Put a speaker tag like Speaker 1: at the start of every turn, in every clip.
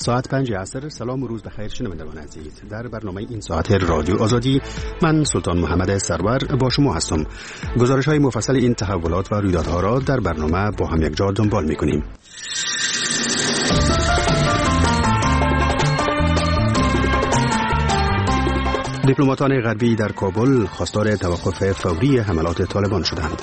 Speaker 1: ساعت 5 عصر. سلام و روز بخیر شنوندگان عزیز. در برنامه این ساعت رادیو آزادی من سلطان محمد سرور با شما هستم. گزارش‌های مفصل این تحولات و رویدادها را در برنامه با هم یک جا دنبال می‌کنیم. دیپلماتان غربی در کابل خواستار توقف فوری حملات طالبان شدند.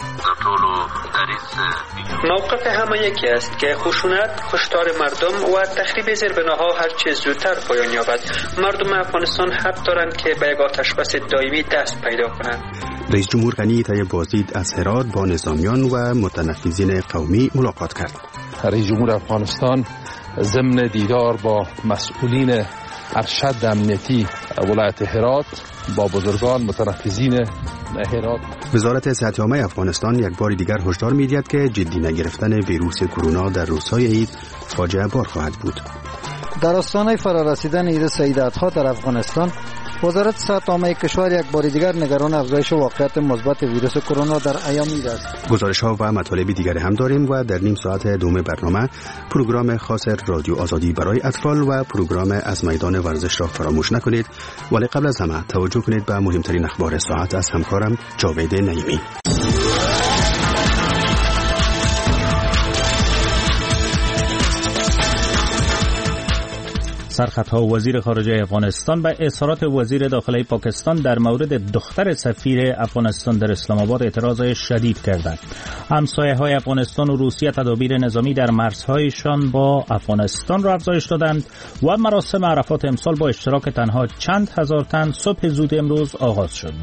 Speaker 2: موقف همه یکی است که خشونت، کشتار مردم و تخریب زیربناها هر چه زودتر پایان یابد. مردم افغانستان حق دارند که به یک آتشبس دائمی دست پیدا کنند.
Speaker 1: رئیس جمهور غنی طیب بازدید از هرات با نظامیان و متنفذین قومی ملاقات کرد.
Speaker 3: رئیس جمهور افغانستان ضمن دیدار با مسئولین ارشد امنیتی ولایت هرات با بزرگان متنفذین هرات.
Speaker 1: وزارت صحت عامه افغانستان یک بار دیگر هشدار می‌دهد که جدی نگرفتن ویروس کرونا در روزهای عید فاجعه بار خواهد بود.
Speaker 4: در آستانه فرارسیدن عید سیدات‌ها در افغانستان، وزارت صحت عامه کشور یک بار دیگر نگران افزایش واقعیت مثبت ویروس کرونا در ایام عید است.
Speaker 1: گزارش‌ها و مطالب دیگر هم داریم و در نیم ساعت دوم برنامه پروگرام خاص رادیو آزادی برای اطفال و پروگرام از میدان ورزش را فراموش نکنید. ولی قبل از همه توجه کنید به مهمترین اخبار ساعت از همکارم جاوید نعیمی.
Speaker 5: سرخطها وزیر خارجه افغانستان به اظهارات وزیر داخلی پاکستان در مورد دختر سفیر افغانستان در اسلام آباد اعتراض شدید کردند. همسایه‌های افغانستان و روسیه تدابیر نظامی در مرزهایشان با افغانستان را افزایش دادند و مراسم عرفات امسال با اشتراک تنها چند هزار تن صبح زود امروز آغاز شد.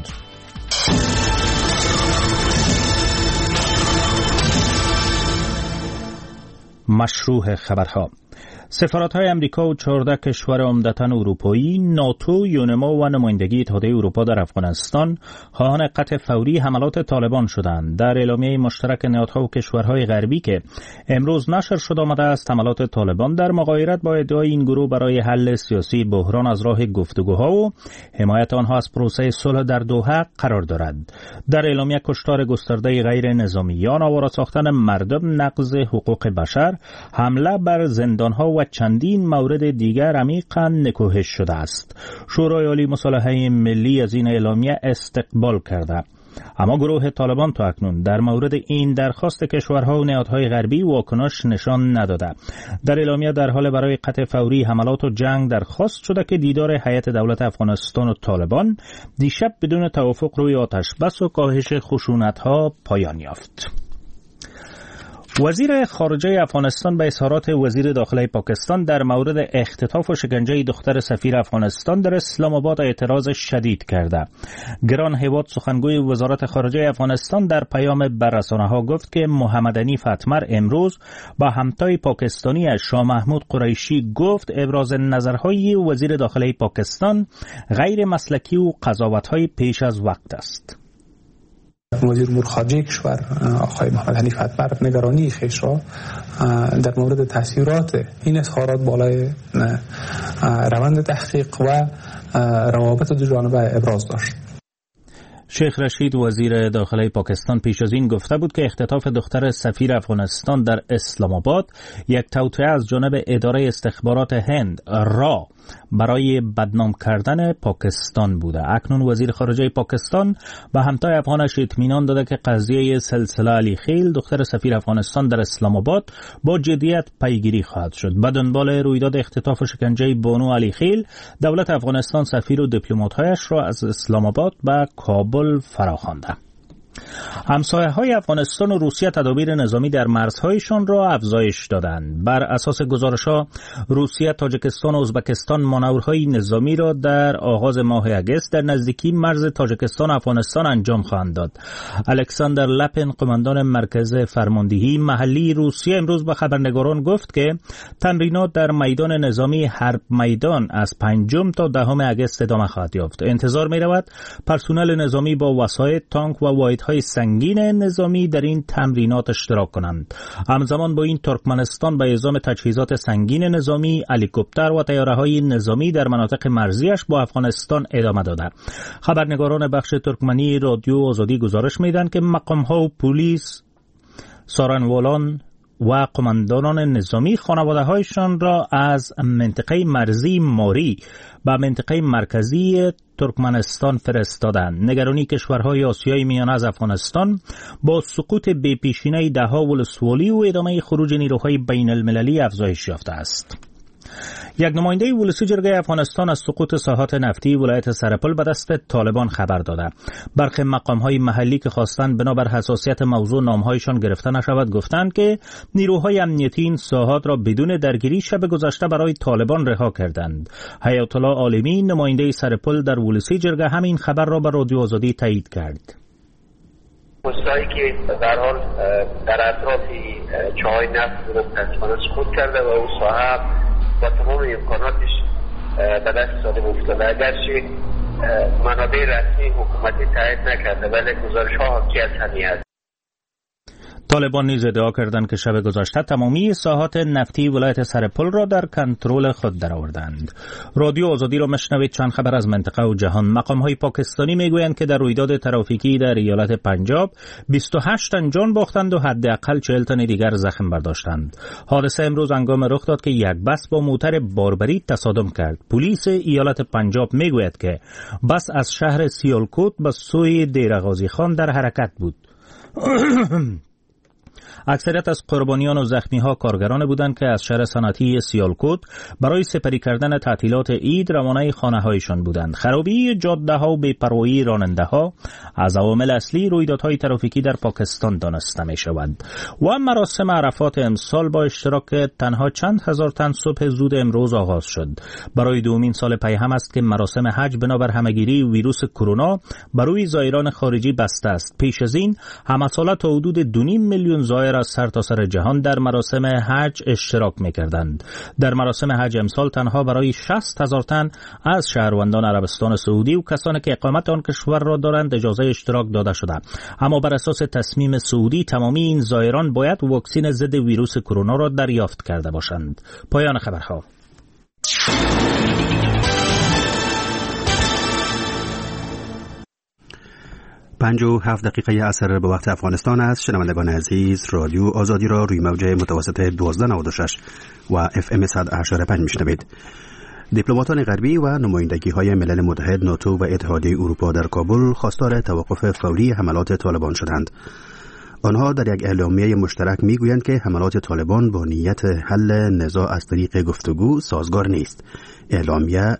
Speaker 5: مشروع خبرها. سفارت‌های امریکا و 14 کشور عمدتاً اروپایی، ناتو، یونما و نمایندگی اتحادیه اروپا در افغانستان خواهان قطع فوری حملات طالبان شدند. در اعلامیه مشترک نهادها و کشورهای غربی که امروز نشر شد آمده است حملات طالبان در مغایرت با ادعای این گروه برای حل سیاسی بحران از راه گفتگوها و حمایت آنها از پروسه صلح در دوحه قرار دارد. در اعلامیه کشتار گسترده غیر نظامیان، آواره ساختن مردم، نقض حقوق بشر، حمله بر زندانها و چندین مورد دیگر عمیقاً نکوهش شده است. شورای عالی مصالحه ملی از این اعلامیه استقبال کرده. اما گروه طالبان تا اکنون در مورد این درخواست کشورها و نهادهای غربی واکنش نشان نداده. در اعلامیه در حال برای قطع فوری حملات و جنگ درخواست شده که دیدار هیئت دولت افغانستان و طالبان دیشب بدون توافق روی آتش بس و کاهش خشونت‌ها پایان یافت. وزیر خارجه افغانستان به اظهارات وزیر داخلی پاکستان در مورد اختطاف و شکنجه دختر سفیر افغانستان در اسلام آباد اعتراض شدید کرده. گران هیواد سخنگوی وزارت خارجه افغانستان در پیام بر رسانه‌ها گفت که محمد حنیف اتمر امروز با همتای پاکستانی شاه محمود قریشی گفت ابراز نظرهای وزیر داخلی پاکستان غیر مسلکی و قضاوت‌های پیش از وقت است.
Speaker 6: وزیر امور خارجه کشور آقای محمد حنیف اتمر نگرانی خویش را در مورد تاثیرات این اظهارات بالای روند تحقیق و روابط دو جانبه ابراز داشت.
Speaker 5: شیخ رشید وزیر داخلی پاکستان پیش از این گفته بود که اختطاف دختر سفیر افغانستان در اسلام آباد یک توطئه از جانب اداره استخبارات هند را برای بدنام کردن پاکستان بوده. اکنون وزیر خارجه پاکستان به همتای افغانش اطمینان داده که قضیه سلسله علی خیل دختر سفیر افغانستان در اسلام آباد با جدیت پیگیری خواهد شد. به دنبال رویداد اختطاف و شکنجه بانو علی خیل، دولت افغانستان سفیر و دیپلمات‌هایش را از اسلام آباد به کابل فراخوانده. همسایه‌های افغانستان و روسیه تدابیر نظامی در مرزهایشان را افزایش دادند. بر اساس گزارش‌ها روسیه، تاجیکستان و ازبکستان مانورهای نظامی را در آغاز ماه اگست در نزدیکی مرز تاجیکستان و افغانستان انجام خواهند داد. الکساندر لپن، قماندان مرکز فرماندهی محلی روسیه، امروز به خبرنگاران گفت که تمرینات در میدان نظامی حرب میدان از 5 تا 10 اگست ادامه خواهد یافت. انتظار می‌رود پرسنل نظامی با وسایل، تانک و واحدهای سنگین نظامی در این تمرینات اشتراک کنند. همزمان با این ترکمنستان به اعزام تجهیزات سنگین نظامی، هلیکوپتر و طیاره‌های نظامی در مناطق مرزیش با افغانستان ادامه داده. خبرنگاران بخش ترکمنی رادیو آزادی گزارش میدن که مقام‌ها و پلیس، سارنوالان و قماندانان نظامی خانواده‌هایشان را از منطقه مرزی ماری به منطقه مرکزی ترکمنستان فرستادند. نگرانی کشورهای آسیای میانه از افغانستان با سقوط بی‌پیشینه ده‌ها ولسوالی و ادامه خروج نیروهای بین المللی افزایش یافته است. یک نماینده ولسی جرگه افغانستان از سقوط ساحات نفتی ولایت سرپل به دست طالبان خبر داده. برخی مقام‌های محلی که خواستند بنابر حساسیت موضوع نام‌هایشان گرفته نشود گفتند که نیروهای امنیتی این ساحات را بدون درگیری شب گذشته برای طالبان رها کردند. حیات الله عالمی نماینده سرپل در ولسی جرگه همین خبر را به رادیو آزادی تایید کرد.
Speaker 7: پستایی که در حال در اطراف چاهای نفت متاسفانه سقوط کرده و اون ساحه با تمام امکاناتش به دست سالم افتاده. اگرچه منابع رسمی حکومتی تایید نکرده ولی گزارش‌ها حاکی از همین است.
Speaker 5: طالبان نیز ادعا کردند که شب گذشته تمامی ساحات نفتی ولایت سرپل را در کنترل خود درآوردند. رادیو آزادی را مشنوید. چند خبر از منطقه و جهان. مقام‌های پاکستانی میگویند که در رویداد ترافیکی در ایالت پنجاب 28 تن جان باختند و حداقل 40 تن دیگر زخم برداشتند. حادثه امروز هنگام رخ داد که یک بس با موتر باربری تصادم کرد. پلیس ایالت پنجاب میگوید که بس از شهر سیالکوت به سوی دیر غازی خان در حرکت بود. اکثریت از قربانیان و زخمی‌ها کارگران بودند که از شهر صنعتی سیالکوت برای سپری کردن تعطیلات عید روانه خانه‌هایشان بودند. خرابی جاده‌ها و بی‌پروایی راننده‌ها از عوامل اصلی رویدادهای ترافیکی در پاکستان دانسته می‌شود. و مراسم عرفات امسال با اشتراک تنها چند هزار تن صبح زود امروز آغاز شد. برای دومین سال پی هم است که مراسم حج بنابر همه‌گیری ویروس کرونا بر روی زائران خارجی بسته است. پیش از این همساله تا حدود 2.5 میلیون زائر از سرتاسر جهان در مراسم حج اشتراک می‌کردند. در مراسم حج امسال تنها برای 60,000 تن از شهروندان عربستان سعودی و کسانی که اقامت آن کشور را دارند اجازه اشتراک داده شده. اما بر اساس تصمیم سعودی تمامی این زائران باید واکسن ضد ویروس کرونا را دریافت کرده باشند. پایان خبرها.
Speaker 1: 57 دقیقه عصر به وقت افغانستان است. شنوندگان عزیز، رادیو آزادی را روی موج متوسط 1296 و FM 100.5 میشنوید. دیپلماتان غربی و نمایندگی‌های ملل متحد، ناتو و اتحادیه اروپا در کابل خواستار توقف فوری حملات طالبان شدند. آنها در یک اعلامیه مشترک میگویند که حملات طالبان با نیت حل نزاع از طریق گفتگو سازگار نیست. اعلامیه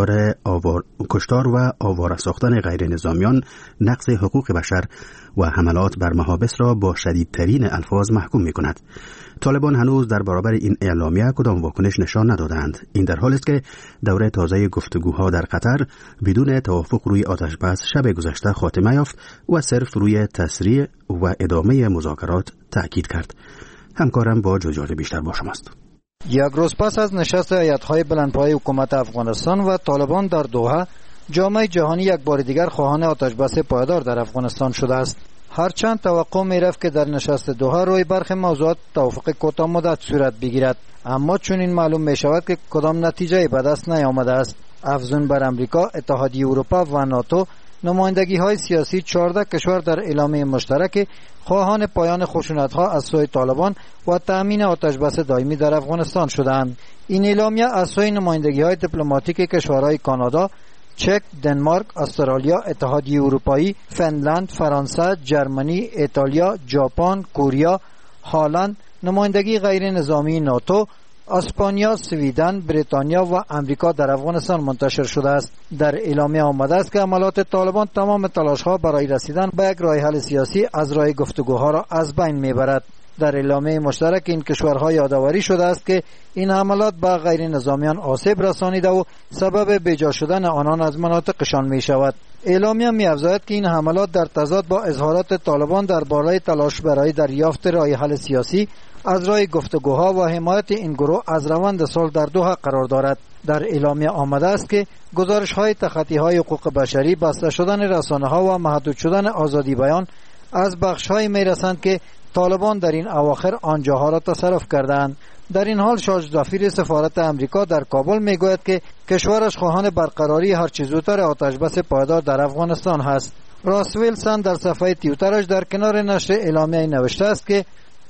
Speaker 1: کشتار و آواره ساختن غیر نظامیان، نقض حقوق بشر و حملات بر محابس را با شدیدترین الفاظ محکوم می کند. طالبان هنوز در برابر این اعلامیه کدام واکنش نشان ندادند. این در حالی است که دوره تازه گفتگوها در قطر بدون توافق روی آتشبس شب گذشته خاتمه یافت و صرف روی تسریع و ادامه مذاکرات تأکید کرد. همکارم با جزئیات بیشتر با شماست.
Speaker 4: یک روز پس از نشست هیئت‌های بلندپایه حکومت افغانستان و طالبان در دوحه، جامعه جهانی یک بار دیگر خواهان آتشبس پایدار در افغانستان شده است. هرچند توقع می‌رفت که در نشست دوحه روی برخی موضوعات توافق کوتاه مدت صورت بگیرد، اما چون این معلوم می‌شود که کدام نتیجه‌ای به دست نیامده است. افزون بر امریکا، اتحادیه اروپا و ناتو، نمایندگی‌های سیاسی 14 کشور در اعلامیه مشترک خواهان پایان خشونت‌ها از سوی طالبان و تأمین آتشبس دائمی در افغانستان شدند. این اعلامیه از سوی نمایندگی‌های دیپلماتیک کشورهای کانادا، چک، دنمارک، استرالیا، اتحادیه اروپایی، فنلند، فرانسه، جرمنی، ایتالیا، ژاپن، کره، هلند، نمایندگی غیر نظامی ناتو، اسپانیا، سویدن، بریتانیا و امریکا در افغانستان منتشر شده است. در اعلامیه آمده است که حملات طالبان تمام تلاش‌ها برای رسیدن به یک راه حل سیاسی از راه گفتگوها را از بین میبرد. در اعلامیه مشترک این کشورها یادآوری شده است که این حملات به غیر نظامیان آسیب رسانیده و سبب بیجا شدن آنان از مناطقشان می شود. اعلامیه می افزاید که این حملات در تضاد با اظهارات طالبان درباره تلاش برای دریافت راه حل سیاسی از راه گفتگوها و حمایت این گروه از روند صلح در دوحه قرار دارد. در اعلامیه آمده است که گزارش‌های تخطی‌های حقوق بشری، بسته شدن رسانه‌ها و محدود شدن آزادی بیان از بخش‌هایی می‌رسند که طالبان در این اواخر آنجاها را تصرف کردند. در این حال شاج ظفیر سفارت امریکا در کابل میگوید که کشورش خواهان برقراری هرچه زودتر آتشبس پایدار در افغانستان است. راس ویلسون در صفحه توییترش در کنار نشر اعلامیه نوشته است که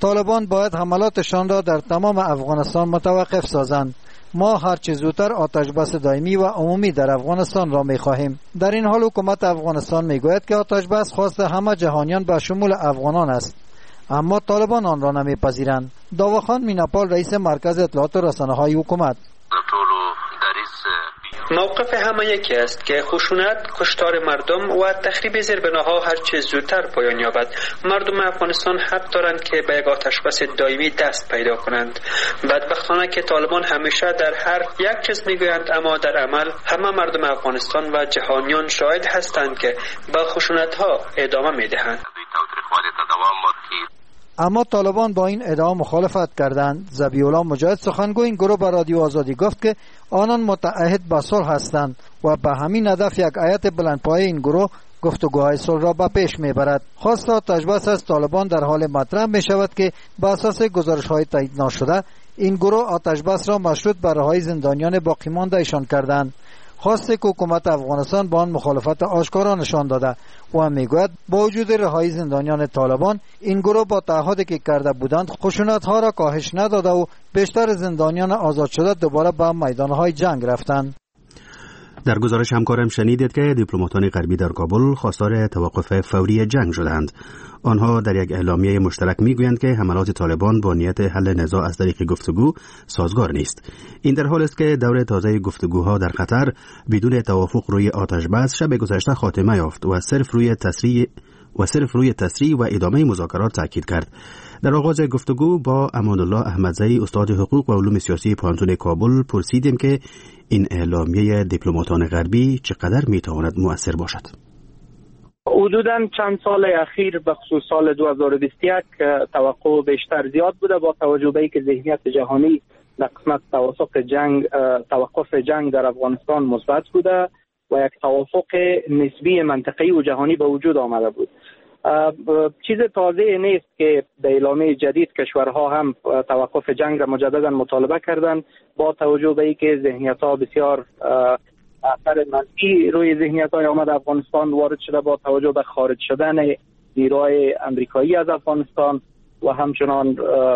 Speaker 4: طالبان باید حملاتشان را در تمام افغانستان متوقف سازند. ما هر چه زودتر آتش بس دائمی و عمومی در افغانستان را می‌خواهیم. در این حال حکومت افغانستان میگوید که آتش بس خواست همه جهانیان به شمول افغانان است، اما طالبان آن را نمیپذیرند. داواخان میناپال، رئیس مرکز اطلاعات و رسانه‌های حکومت:
Speaker 2: موقف همه یکی است که خشونت، کشتار مردم و تخریب زیربناها هر چه زودتر پایان یابد. مردم افغانستان حق دارند که به یک آتشبس دائمی دست پیدا کنند. بدبختانه که طالبان همیشه در هر یک چیز میگویند، اما در عمل همه مردم افغانستان و جهانیان شاهد هستند که به خشونت‌ها ادامه میدهند.
Speaker 4: اما طالبان با این ادعا مخالفت کردند. ذبیح‌الله مجاهد، سخنگوی این گروه، به رادیو آزادی گفت که آنان متعهد به صلح هستند و به همین هدف یک هیئت بلندپایه این گروه گفتگوهای صلح را به پیش میبرد. خواست آتش بس از طالبان در حال مطرح می شود که به اساس گزارش‌های تایید نشده این گروه آتش بس را مشروط به رهایی زندانیان باقی مانده ایشان کردند. خواسته که حکومت افغانستان با آن مخالفت آشکارا نشان داده و میگوید با وجود رهایی زندانیان طالبان این گروه با تعهدی که کرده بودند خشونت‌ها را کاهش نداده و بیشتر زندانیان آزاد شده دوباره به میدان‌های جنگ رفتند.
Speaker 1: در گزارش همکارم شنیدید که دیپلماتان غربی در کابل خواستار توقف فوری جنگ شدند. آنها در یک اعلامیه مشترک میگویند که حملات طالبان با نیت حل نزاع از طریق گفتگو سازگار نیست. این در حالی است که دور تازه گفتگوها در قطر بدون توافق روی آتش بس شب گذشته خاتمه یافت و صرف روی تسریع و ادامه مذاکرات تاکید کرد. در آغاز گفتگو با امانالله احمدزئی، استاد حقوق و علوم سیاسی پانتون کابل، پرسیدیم که این اعلامیه دیپلماتان غربی چقدر میتواند مؤثر باشد.
Speaker 8: حدوداً چند سال اخیر به خصوص سال 2021 توقع بیشتر زیاد بوده با توجه به اینکه ذهنیت جهانی در قسمت توقف جنگ در افغانستان مثبت بوده و یک توافق نسبی منطقه‌ای و جهانی به وجود آمده بود. چیز تازه نیست که در اعلامیه جدید کشورها هم توقف جنگ را مجددا مطالبه کردند با توجه به اینکه ذهنیت‌ها بسیار اثر منفی روی ذهنیت‌های آمده افغانستان وارد شده با توجه به خارج شدن نیروهای امریکایی از افغانستان و همچنان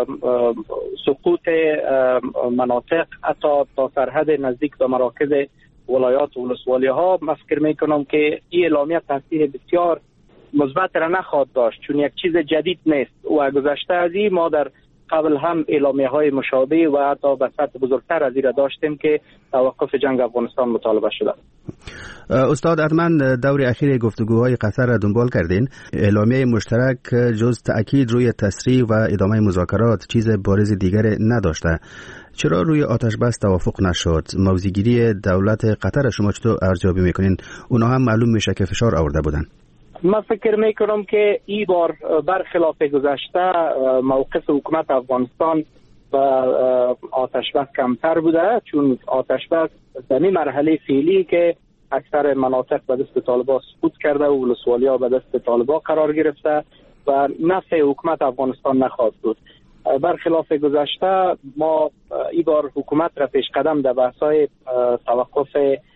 Speaker 8: سقوط مناطق حتی تا سرحد نزدیک به مراکز ولایات و ولسوالی‌ها. من فکر می‌کنم که این اعلامیه تاثیر بسیار مثبت را نخواهد داشت چون یک چیز جدید نیست و گذشته از این ما در قبل هم اعلامیه‌های مشابه و حتی به سطح بزرگتر از این داشتیم که توقف جنگ افغانستان مطالبه شده.
Speaker 1: استاد، حتما دور اخیر گفتگوهای قطر را دنبال کردین. اعلامیه مشترک جز تأکید روی تسریع و ادامه مذاکرات چیز بارز دیگر نداشته. چرا روی آتش بس توافق نشد؟ موضع‌گیری دولت قطر شما چطور ارزیابی میکنین؟ اونا هم معلوم میشه که فشار آورده بودن.
Speaker 8: من فکر میکنم که این بار برخلاف گذشته موقف حکومت افغانستان و آتش بس کمتر بوده، چون آتش بس در این مرحله فعلی که اکثر مناطق به دست طالبان سقوط کرده و ولسوالیا به دست طالبان قرار گرفته و نفع حکومت افغانستان نخواهد بود. برخلاف گذشته ما این بار حکومت را پیش قدم در بحث‌های توقف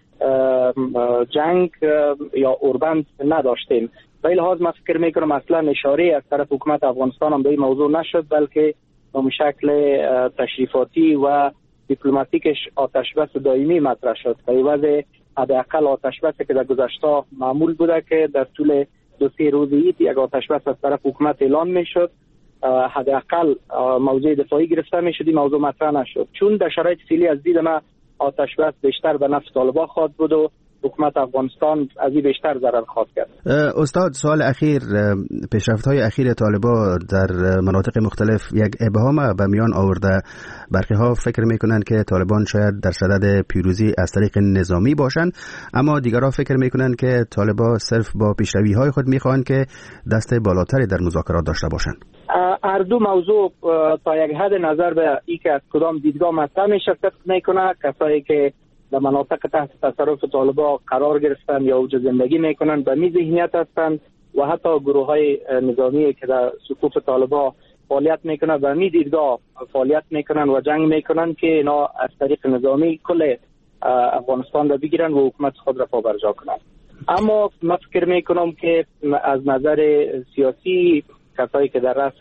Speaker 8: جنگ یا اوربند نداشتیم. به این لحاظ من فکر میکنم اصلا اشاره از طرف حکومت افغانستان هم به این موضوع نشد، بلکه به شکل تشریفاتی و دیپلماتیکش آتش بس دائمی مطرح شد. به وضع حداقل آتش بس که در گذشته معمول بوده که در طول 2-3 روز یک آتش بس از طرف حکومت اعلان میشد، حداقل موضوع دفاعی گرفته میشد، این موضوع مطرح نشد. چون در شرایط فعلی از دید ما آتش بس بیشتر به نفع طالبان خواهد بود و حکومت افغانستان از این بیشتر ضرر خواهد کرد.
Speaker 1: استاد، سوال اخیر، پیشرفت‌های اخیر طالبان در مناطق مختلف یک ابهام به میان آورده. برخی‌ها فکر میکنند که طالبان شاید در صدد پیروزی از طریق نظامی باشند، اما دیگران فکر میکنند که طالبان صرف با پیشروی‌های خود میخواهند که دست بالاتری در مذاکرات داشته باشند.
Speaker 8: هر دو موضوع تا یک حد نظر به این که از کدام دیدگاه مطرح میشه فکر میکنه. کسایی که در مناطق تحت تصرف طالبان قرار گرفتن یا اوج زندگی میکنن به می ذهنیت هستند و حتی گروه های نظامی که در صفوف طالبان فعالیت میکنن به می دیدگاه فعالیت میکنن و جنگ میکنن که اینا از طریق نظامی کل افغانستان را بگیرن و حکومت خود را پابرجا کنن. اما من فکر میکنم که از نظر سیاسی کسایی که در رأس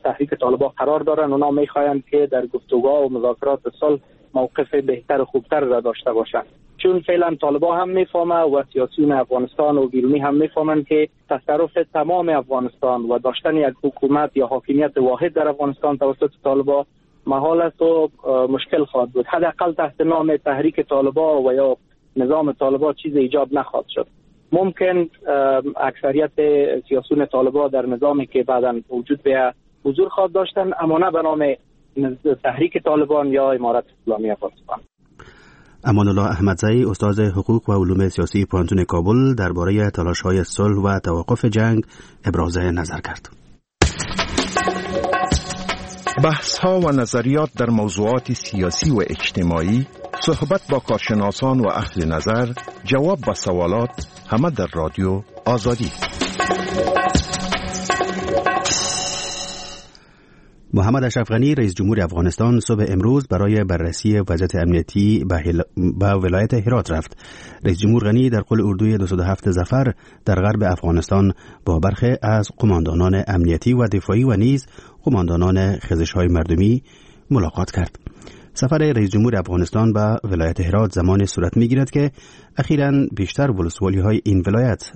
Speaker 8: تحریک طالبان قرار دارن. اونا میخواین که در گفتگوها و مذاکرات صلح موقف بهتر و خوبتر را داشته باشن، چون فعلا طالبان هم میفهمه و سیاسیون افغانستان و بیرونی هم میفهمن که تصرف تمام افغانستان و داشتن یک حکومت یا حاکمیت واحد در افغانستان توسط طالبان محال است و مشکل خواهد بود. حداقل تحت نام تحریک طالبان و یا نظام طالبان چیز ایجاد نخواهد شد. ممکن اکثریت سیاسیون طالبان در نظامی که بعداً وجود به حضور خواهد داشتن، اما نه به نام تحریک طالبان یا امارت اسلامی افغانستان.
Speaker 1: امان الله احمدزئی، استاد حقوق و علوم سیاسی پانتون کابل، درباره تلاش‌های صلح و توقف جنگ ابراز نظر کرد.
Speaker 9: بحث‌ها و نظریات در موضوعات سیاسی و اجتماعی، صحبت با کارشناسان و اهل نظر، جواب به سوالات، همه در رادیو آزادی.
Speaker 1: محمد اشرف غنی، رئیس جمهور افغانستان، صبح امروز برای بررسی وضعیت امنیتی به ولایت هرات رفت. رئیس جمهور غنی در قل اردوی 207 ظفر در غرب افغانستان با برخی از قماندانان امنیتی و دفاعی و نیز قماندانان خیزش‌های مردمی ملاقات کرد. سفر رئیس جمهور افغانستان به ولایت هرات زمان صورت می‌گیرد که اخیراً بیشتر ولسوالی‌های این ولایت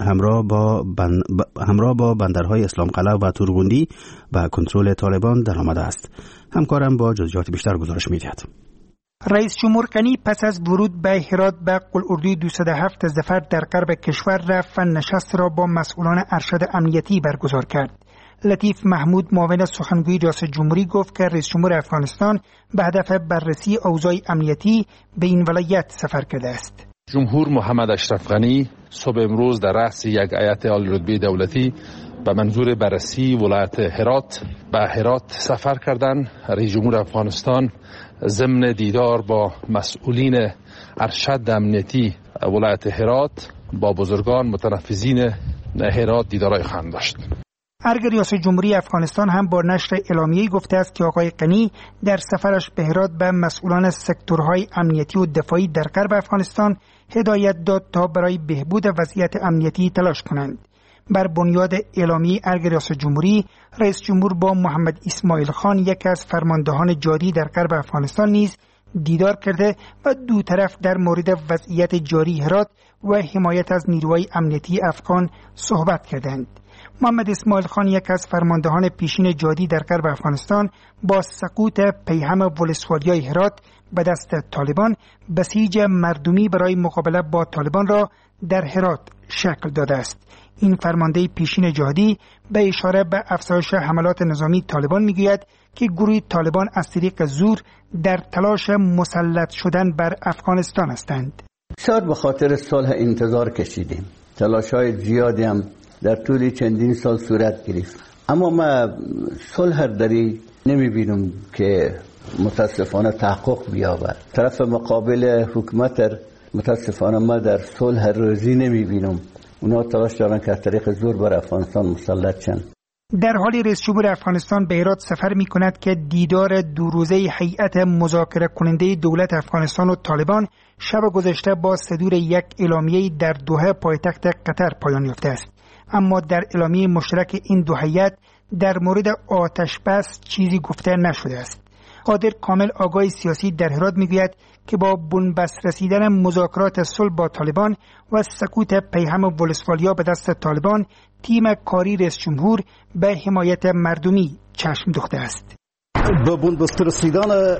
Speaker 1: همراه با بندرهای اسلام قلعه و تورغوندی و کنترل طالبان در آمده است. همکارم با جزئیات بیشتر گزارش می‌دهد.
Speaker 10: رئیس جمهور غنی پس از ورود به هرات به قل اردوی 207 ظفر در غرب کشور رفت و نشست را با مسئولان ارشد امنیتی برگزار کرد. لطیف محمود، معاون سخنگوی ریاست جمهوری، گفت که رئیس جمهور افغانستان به هدف بررسی اوضاع امنیتی به این ولایت سفر کرده است.
Speaker 3: جمهور محمد اشرف غنی صبح امروز در رأس یک هیئت عالی رتبه دولتی به منظور بررسی ولایت هرات به هرات سفر کردند. رئیس جمهور افغانستان ضمن دیدار با مسئولین ارشد امنیتی ولایت هرات با بزرگان متنفذین هرات دیدارهای خواهند داشت.
Speaker 10: ارگ ریاست جمهوری افغانستان هم با نشر اعلامیه‌ای گفته است که آقای غنی در سفرش به هرات به مسئولان سکتورهای امنیتی و دفاعی در غرب افغانستان هدایت داد تا برای بهبود وضعیت امنیتی تلاش کنند. بر بنیاد اعلامیه ارگ ریاست جمهوری، رئیس جمهور با محمد اسماعیل خان، یکی از فرماندهان جاری در غرب افغانستان، نیز دیدار کرده و دو طرف در مورد وضعیت جاری هرات و حمایت از نیروهای امنیتی افغان صحبت کردند. محمد اسماعیل خان، یک از فرماندهان پیشین جادی در غرب افغانستان، با سقوط پیهم ولسوالیای هرات به دست طالبان، بسیج مردمی برای مقابله با طالبان را در هرات شکل داده است. این فرمانده پیشین جهادی به اشاره به افزایش حملات نظامی طالبان میگوید که گروه طالبان از طریق زور در تلاش مسلط شدن بر افغانستان هستند.
Speaker 11: بسیار به خاطر صلح انتظار کشیدیم. تلاش‌های زیادی هم در طول چندین سال صورت گرفت، اما ما صلح دری نمی‌بینیم که متاسفانه تحقق بیاورد. طرف مقابل حکومت متاسفانه ما در صلح روزی نمی‌بینیم. اونا تلاش دارن که از طریق زور بر افغانستان مسلط شن.
Speaker 10: در حالی رئیس جمهور افغانستان به هرات سفر می کند که دیدار دو روزه هیئت مذاکره کننده دولت افغانستان و طالبان شب گذشته با صدور یک اعلامیه در دوحه پایتخت قطر پایان یافته است. اما در اعلامیه مشترک این دو هیئت در مورد آتش بس چیزی گفته نشده است. قادر کامل، آگاه سیاسی در هرات، میگوید که با بنبست رسیدن مذاکرات صلح با طالبان و سقوط پیهم ولسوالیا به دست طالبان، تیم کاری رئیس جمهور به حمایت مردمی چشم دوخته است.
Speaker 12: با بنبست رسیدن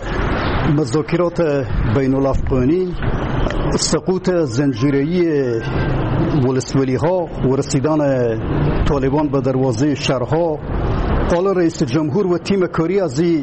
Speaker 12: مذاکرات بین الافغانی، سقوط زنجیره‌ای ولسوالی‌ها و رسیدن طالبان به دروازه شهرها، حالا رئیس جمهور و تیم کاری از این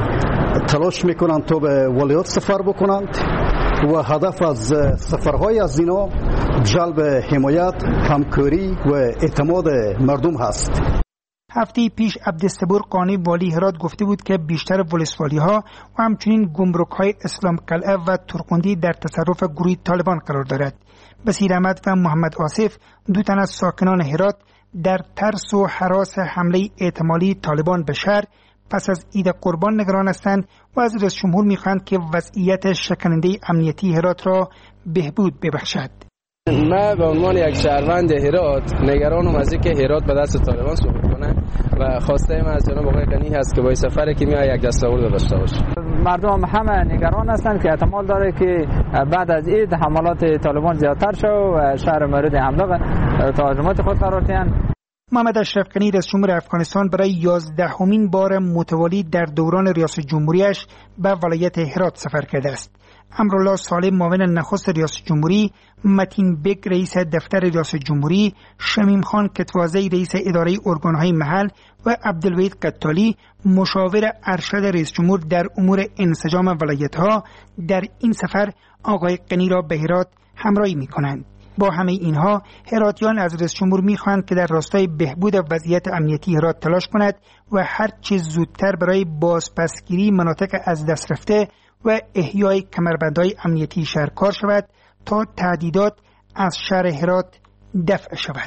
Speaker 12: تلاش میکنند تا به ولایات سفر بکنند و هدف از سفرهای از اینا جلب حمایت، همکاری و اعتماد مردم هست.
Speaker 10: هفته پیش عبدالصبور قانی، والی هرات، گفته بود که بیشتر ولسوالی‌ها و همچنین گمرک‌های اسلام قلعه و تورغوندی در تصرف گروه طالبان قرار دارد. بصیر احمد و محمد آصف، دو تن از ساکنان هرات، در ترس و هراس حمله احتمالی طالبان به شهر پس از عید قربان نگران هستند و از رئیس جمهور می‌خواهند که وضعیت شکننده امنیتی هرات را بهبود ببخشد.
Speaker 13: من به عنوان یک شهروند هرات نگرانم از اینکه هرات به دست طالبان سقوط کنه. و خواسته من از جناب آقای غنی هست که با این سفری که میاد یک دستاورد داشته باشه.
Speaker 14: مردم همه نگران هستند که احتمال داره که بعد از عید حملات طالبان زیادتر شد و شهر مورد حمله تهاجمات خود قرار دهند.
Speaker 10: محمد اشرف غنی رئیس جمهور افغانستان برای 11مین بار متوالی در دوران ریاست جمهوریش به ولایت هرات سفر کرده است. امرالله سالم معاون نخست ریاست جمهوری، متین بک رئیس دفتر ریاست جمهوری، شمیم خان کتوازی رئیس اداره ارگانهای محل و عبدالوحید قتالی مشاور ارشد رئیس جمهور در امور انسجام ولایت‌ها در این سفر آقای غنی را به هرات همراهی می‌کنند. با همه اینها هراتیان از رئیس جمهور می‌خواهند که در راستای بهبود وضعیت امنیتی هرات تلاش کند و هر چه زودتر برای بازپسگیری مناطق از دست رفته و احیای کمربندهای امنیتی شهر کار شود تا تهدیدات از شهر هرات دفع شود.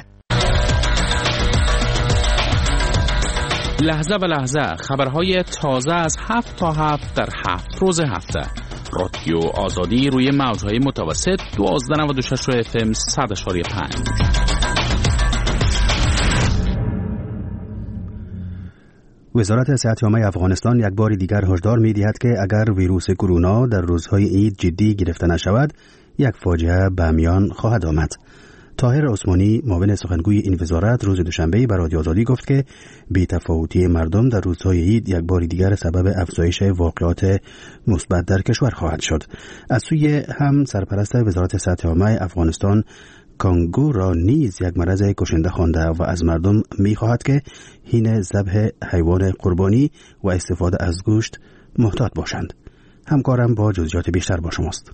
Speaker 15: لحظه به لحظه خبرهای تازه از 7 تا 7 در 7 روز هفته. رادیو آزادی روی موجهای متوسط 1296 FM 100.5.
Speaker 1: وزارت صحت عامه افغانستان یک بار دیگر هشدار می‌دهد که اگر ویروس کرونا در روزهای عید جدی گرفته نشود، یک فاجعه به میان خواهد آمد. طاهر عثمانی معاون سخنگوی این وزارت روز دوشنبه به رادیو آزادی گفت که بی‌تفاوتی مردم در روزهای عید یک بار دیگر سبب افزایش واقعات مثبت در کشور خواهد شد. از سوی هم سرپرست وزارت صحت عامه افغانستان کانگو را نیز یک مرض کشنده خوانده و از مردم می‌خواهد که حین ذبح حیوان قربانی و استفاده از گوشت محتاط باشند. همکارم با جزئیات بیشتر با شماست.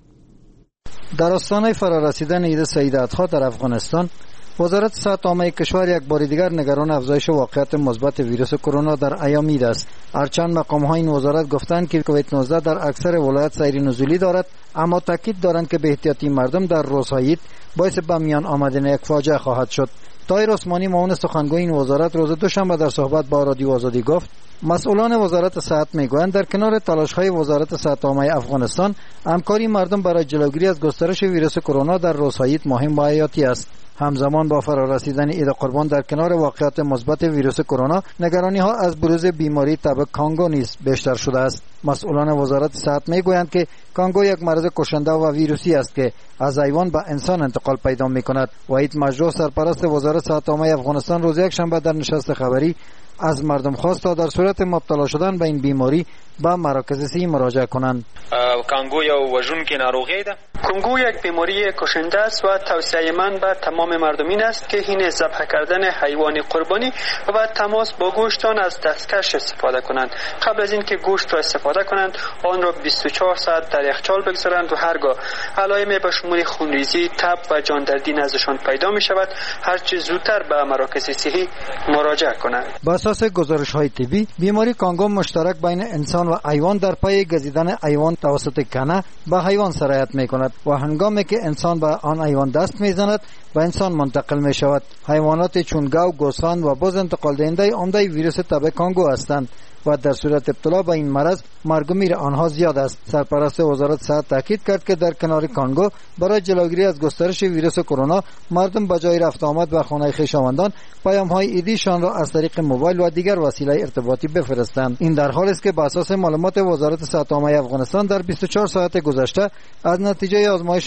Speaker 4: در آستانه فرارسیدن عید سعید الاضحی در افغانستان، وزارت صحت عامه کشور یک بار دیگر نگران افزایش واقعیت مثبت ویروس کرونا در ایام عید است. هرچند مقام‌های این وزارت گفتند که کووید 19 در اکثر ولایات سیر نزولی دارد، اما تاکید دارند که به احتیاطی مردم در روزهای عید باعث به میان آمدن یک فاجعه خواهد شد. طاهر عثمانی معاون سخنگوی این وزارت روز دوشنبه در صحبت با رادیو آزادی گفت مسئولان وزارت صحت میگویند در کنار تلاش‌های وزارت صحت عامه افغانستان، همکاری مردم برای جلوگیری از گسترش ویروس کرونا در روزهای عید مهم و حیاتی است. همزمان با فرارسیدن عید قربان در کنار واقعیت مثبت ویروس کرونا، نگرانی‌ها از بروز بیماری تب کانگو نیز بیشتر شده است. مسئولان وزارت صحت میگویند که کانگو یک مرض کشنده و ویروسی است که از حیوان به انسان انتقال پیدا می‌کند. وحید مجروح سرپرست وزارت صحت عامه افغانستان روز یکشنبه در نشست خبری از مردم خواست تا در صورت مبتلا شدن به این بیماری به مراکز صحی مراجعه کنند.
Speaker 2: کانگو یا وژونکې ناروغی ده. کانگو یک بیماری کشنده است و توصیه من به تمام مردم این است که حین ذبح کردن حیوان قربانی و تماس با گوشت آن از دستکش استفاده کنند. قبل از اینکه گوشت را استفاده کنند، آن را 24 ساعت در یخچال بگذارند و هرگاه علائم به شمول خونریزی، تب و جاندردی نزدشان پیدا می شود، هرچه زودتر به مراکز صحی مراجعه کنند.
Speaker 4: بر اساس گزارش‌های طبی، بیماری کانگو مشترک بین انسان و حیوان در پی گزیدن حیوان توسط کنه به حیوان سرایت می‌کند و هنگامی که انسان به آن حیوان دست می‌زند به انسان منتقل می‌شود. حیوانات چون گاو، گوسفند و بز انتقال دهنده عمده ویروس تب کانگو هستند و در صورت ابتلا به این مرض مرگ و میر آنها زیاد است. سرپرست وزارت صحت تاکید کرد که در کنار کانگو برای جلوگیری از گسترش ویروس کرونا، مردم به جای رفت آمد به خانه خویشاوندان پیام‌های عیدیشان را از طریق موبایل و دیگر وسیله ارتباطی بفرستند. این در حالی است که بر اساس معلومات وزارت صحت عامه افغانستان در 24 ساعت گذشته از نتیجه آزمایش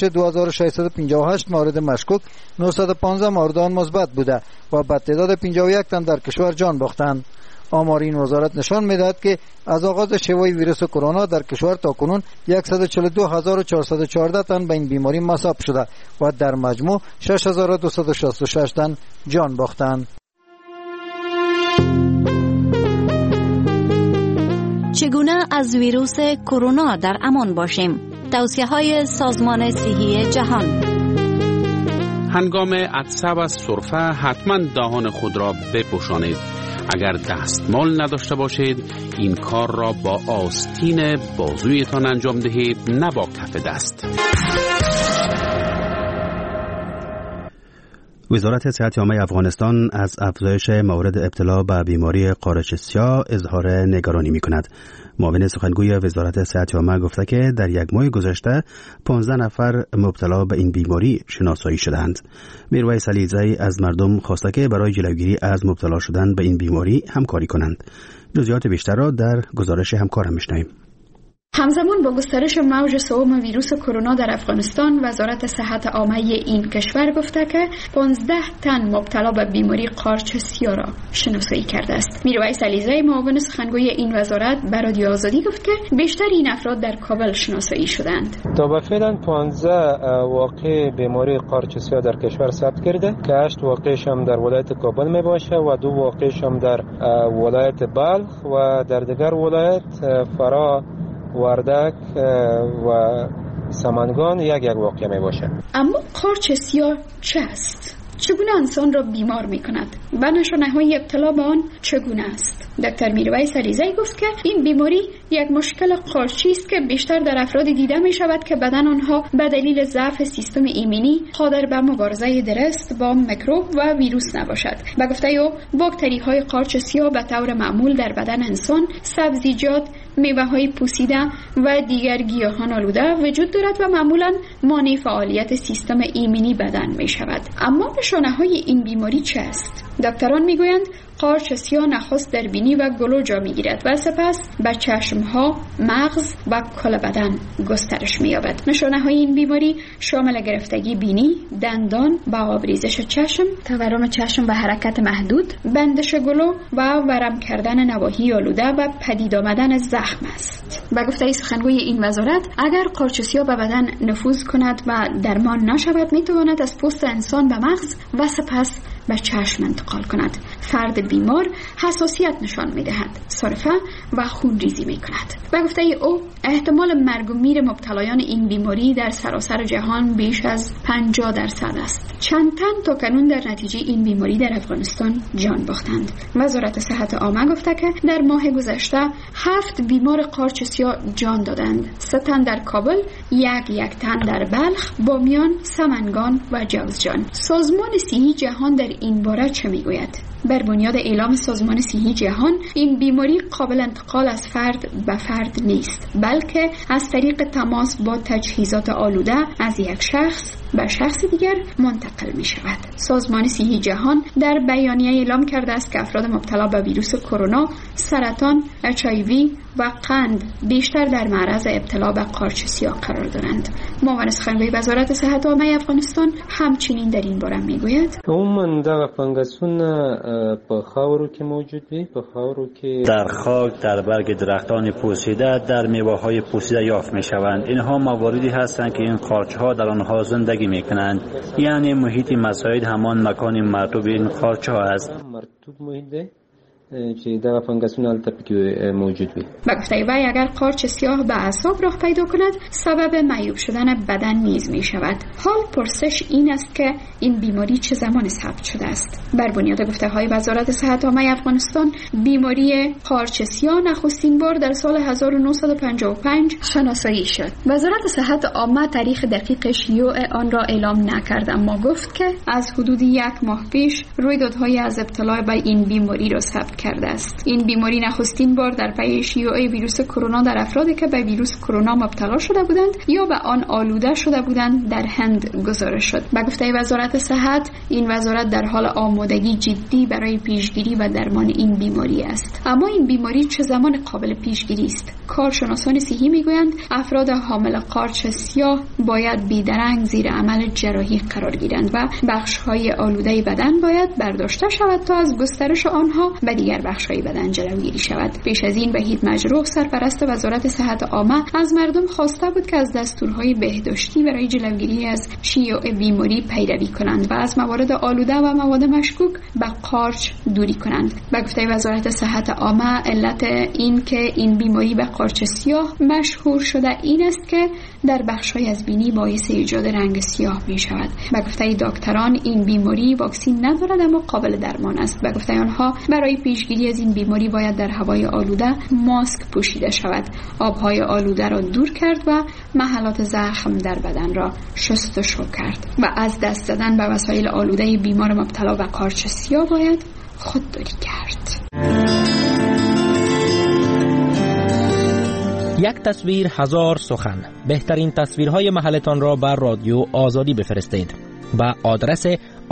Speaker 4: 2658 مورد مشکوک 915 مورد آن مثبت بوده و به تعداد 51 تن در کشور جان باختند. آمار این وزارت نشان می‌دهد که از آغاز شیوع ویروس کرونا در کشور تاکنون 142414 تن به این بیماری مصاب شده و در مجموع 6266 تن جان باختند.
Speaker 16: چگونه از ویروس کرونا در امان باشیم؟ توصیه‌های سازمان صحی جهان.
Speaker 15: هنگام عطسه و سرفه حتما دهان خود را بپوشانید. اگر دستمال نداشته باشید، این کار را با آستین بازویتان انجام دهید، نه با کف دست.
Speaker 1: وزارت صحت عامه افغانستان از افزایش موارد ابتلا به بیماری قارچ سیاه اظهار نگرانی می‌کند. معاون سخنگوی وزارت صحت عامه گفته که در یک ماه گذشته 15 نفر مبتلا به این بیماری شناسایی شدند. میرویس علیزی از مردم خواسته که برای جلوگیری از مبتلا شدن به این بیماری همکاری کنند. جزئیات بیشتر را در گزارش همکارم می‌شنویم.
Speaker 17: همزمان با گسترش موج سوم ویروس کرونا در افغانستان، وزارت صحت عامه این کشور گفته که 15 تن مبتلا به بیماری قارچ سیاه را شناسایی کرده است. میرویس علیزی معاون سخنگوی این وزارت به رادیو آزادی گفت که بیشتر این افراد در کابل شناسایی شدند.
Speaker 18: تا به فعلا 15 واقع بیماری قارچ سیاه در کشور ثبت کرده که 8 واقعش هم در ولایت کابل می باشه و 2 واقعش هم در ولایت بلخ و در دیگر ولایت فرا، وردک و سمنگان یک واقعه می باشه.
Speaker 17: اما قارچ سیاه چه است؟ چگونه انسان را بیمار می کند؟ و نشانه‌های ابتلا به آن چگونه است؟ دکتر میرویس علیزی گفت که این بیماری یک مشکل قارچی است که بیشتر در افرادی دیده می شود که بدن آنها به دلیل ضعف سیستم ایمنی قادر به مبارزه درست با میکروب و ویروس نباشد. به گفته او، باکتری های قارچ سیاه به طور معمول در بدن انسان، سبزیجات، میوه های پوسیده و دیگر گیاهان آلوده وجود دارد و معمولا مانع فعالیت سیستم ایمنی بدن می شود. اما نشانه های این بیماری چه است؟ دکتران می گویند قارچ سیاه نخست در بینی و گلو جا می گیرد و سپس به چشمها، مغز و کل بدن گسترش می یابد. نشانه های این بیماری شامل گرفتگی بینی، دندان و آبریزش چشم، تورم چشم و حرکت محدود، بندش گلو و ورم کردن نواحی آلوده و پدید آمدن زخم است. به گفته سخنگوی این وزارت، اگر قارچ سیاه به بدن نفوذ کند و درمان نشود، می تواند از پوست انسان به مغز و سپس به چشم انتقال کند. فرد بیمار حساسیت نشان می دهد، سرفه و خونریزی می کند. به گفته او، احتمال مرگ و میر مبتلایان این بیماری در سراسر جهان بیش از 50% است. چند تن تا کنون در نتیجه این بیماری در افغانستان جان باختند. وزارت صحت عامه گفته که در ماه گذشته 7 بیمار قارچ سیاه جان دادند. 3 تن در کابل، یک تن در بلخ، بامیان، سمنگان و جوزجان. سازمان صحی جهان در این باره چه میگوید؟ بر بنیاد اعلام سازمان صحی جهان، این بیماری قابل انتقال از فرد به فرد نیست، بلکه از طریق تماس با تجهیزات آلوده از یک شخص به شخص دیگر منتقل می شود. سازمان صحی جهان در بیانیه اعلام کرده است که افراد مبتلا به ویروس کرونا، سرطان، HIV و قند بیشتر در معرض ابتلا به قارچ سیاه قرار دارند. معاون سخنگوی وزارت صحت عامه افغانستان همچنین در این باره میگوید:
Speaker 18: عموما دغه فنگسون په خاورو کې موجود وي، په خاورو کې
Speaker 19: در خاک، در برگ درختان پوسیده، در میوه‌های پوسیده یافت می‌شوند. اینها مواردی هستند که این قارچ‌ها در آنها زندگی می‌کنند. یعنی محیط مساعد همان مکان مرطوب این قارچ‌ها است.
Speaker 18: مرطوب محیط چې دا فنگسونه البته پکې موجود وي.
Speaker 17: به گفته وی، اگر قارچ سیاه به اعصاب راه پیدا کند، سبب معیوب شدن بدن نیز می شود. حال پرسش این است که این بیماری چه زمان ثبت شده است. بر بنیاد گفته های وزارت صحت عامه افغانستان، بیماری قارچ سیاه نخستین بار در سال 1955 شناسایی شد. وزارت صحت عامه تاریخ دقیق شیوع آن را اعلام نکرد، اما گفت که از حدود 1 ماه پیش رویدادهای از ابتلا به این بیماری را ثبت کرده است. این بیماری نخستین بار در پی شیوع ویروس کرونا در افرادی که به ویروس کرونا مبتلا شده بودند یا به آن آلوده شده بودند در هند گزارش شد. به گفته وزارت صحت، این وزارت در حال آمادگی جدی برای پیشگیری و درمان این بیماری است. اما این بیماری چه زمان قابل پیشگیری است؟ کارشناسان صحی میگویند افراد حامل قارچ سیاه باید بیدرنگ زیر عمل جراحی قرار گیرند و بخش‌های آلوده بدن باید برداشته شود تا از گسترش آنها به دیگر بخش‌های بدن جلوگیری شود. پیش از این وحید مجروح، سرپرست وزارت صحت عامه، از مردم خواسته بود که از دستورهای بهداشتی برای جلوگیری از شیوع بیماری پیروی کنند و از موارد آلوده و مواد مشکوک به قارچ دوری کنند. به گفته وزارت صحت عامه، علت این که این بیماری به قارچ سیاه مشهور شده این است که در بخش‌های از بینی باعث ایجاد رنگ سیاه می شود. به گفته دکتران، این بیماری واکسن ندارد اما قابل درمان است. به گفته آنها، برای پیشگیری از این بیماری باید در هوای آلوده ماسک پوشیده شود، آبهای آلوده را دور کرد و محلات زخم در بدن را شستشو کرد و از دست دادن به وسایل آلوده بیمار مبتلا به قارچ سیاه باید خودداری کرد.
Speaker 20: یک تصویر هزار سخن. بهترین تصویرهای محلتان را بر رادیو آزادی بفرستید با آدرس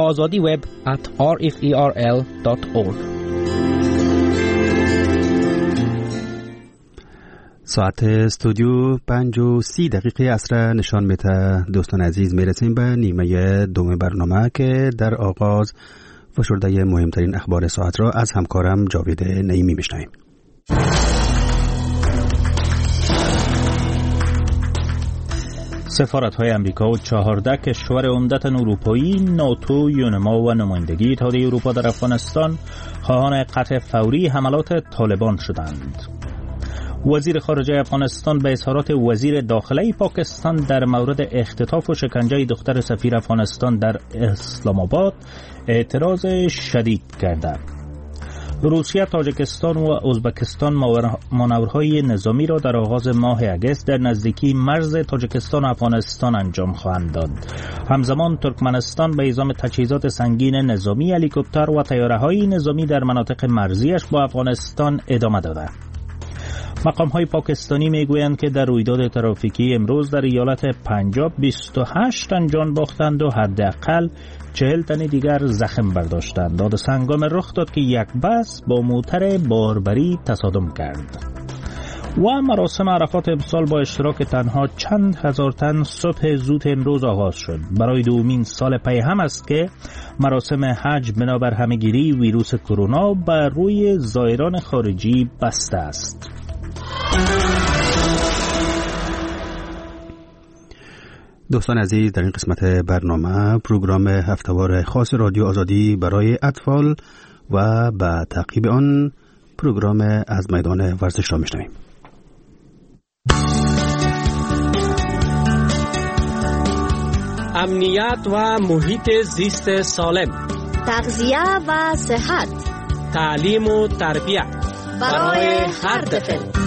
Speaker 20: azadiweb@rferl.org.
Speaker 1: ساعت استودیو 5:30 عصر نشان میده. دوستان عزیز، میرسیم به نیمه دوم برنامه که در آغاز فشرده مهمترین اخبار ساعت را از همکارم جاوید نعیمی میشنویم.
Speaker 5: سفارت‌های امریکا و 14 کشور عمدتاً اروپایی، ناتو، یونما و نمایندگی اتحادیه اروپا در افغانستان خواهان قطع فوری حملات طالبان شدند. وزیر خارجه افغانستان به اظهارات وزیر داخله پاکستان در مورد اختطاف و شکنجه دختر سفیر افغانستان در اسلام آباد اعتراض شدید کرده. روسیه، تاجیکستان و ازبکستان مانورهای نظامی را در آغاز ماه اگست در نزدیکی مرز تاجیکستان و افغانستان انجام خواهند داد. همزمان ترکمنستان به اعزام تجهیزات سنگین نظامی، هلیکوپتر و طیاره‌های نظامی در مناطق مرزیش با افغانستان ادامه داده. مقام‌های پاکستانی میگویند که در رویداد ترافیکی امروز در ایالت پنجاب 28 تن جان باختند و حداقل 40 تن دیگر زخم برداشتند. حادثه هنگام رخ داد که یک بس با موتر باربری تصادم کرد. و مراسم عرفات امسال با اشتراک تنها چند هزار تن صبح زود امروز آغاز شد. برای دومین سال پی هم است که مراسم حج بنابر همه‌گیری ویروس کرونا بر روی زائران خارجی بسته است.
Speaker 1: دوستان عزیز، در این قسمت برنامه پروگرام هفتهوار خاص رادیو آزادی برای اطفال و به تعقیب آن پروگرام از میدان ورزش را میشنویم.
Speaker 21: امنیت و محیط زیست سالم،
Speaker 16: تغذیه و صحت،
Speaker 21: تعلیم و تربیت
Speaker 16: برای هر طفل.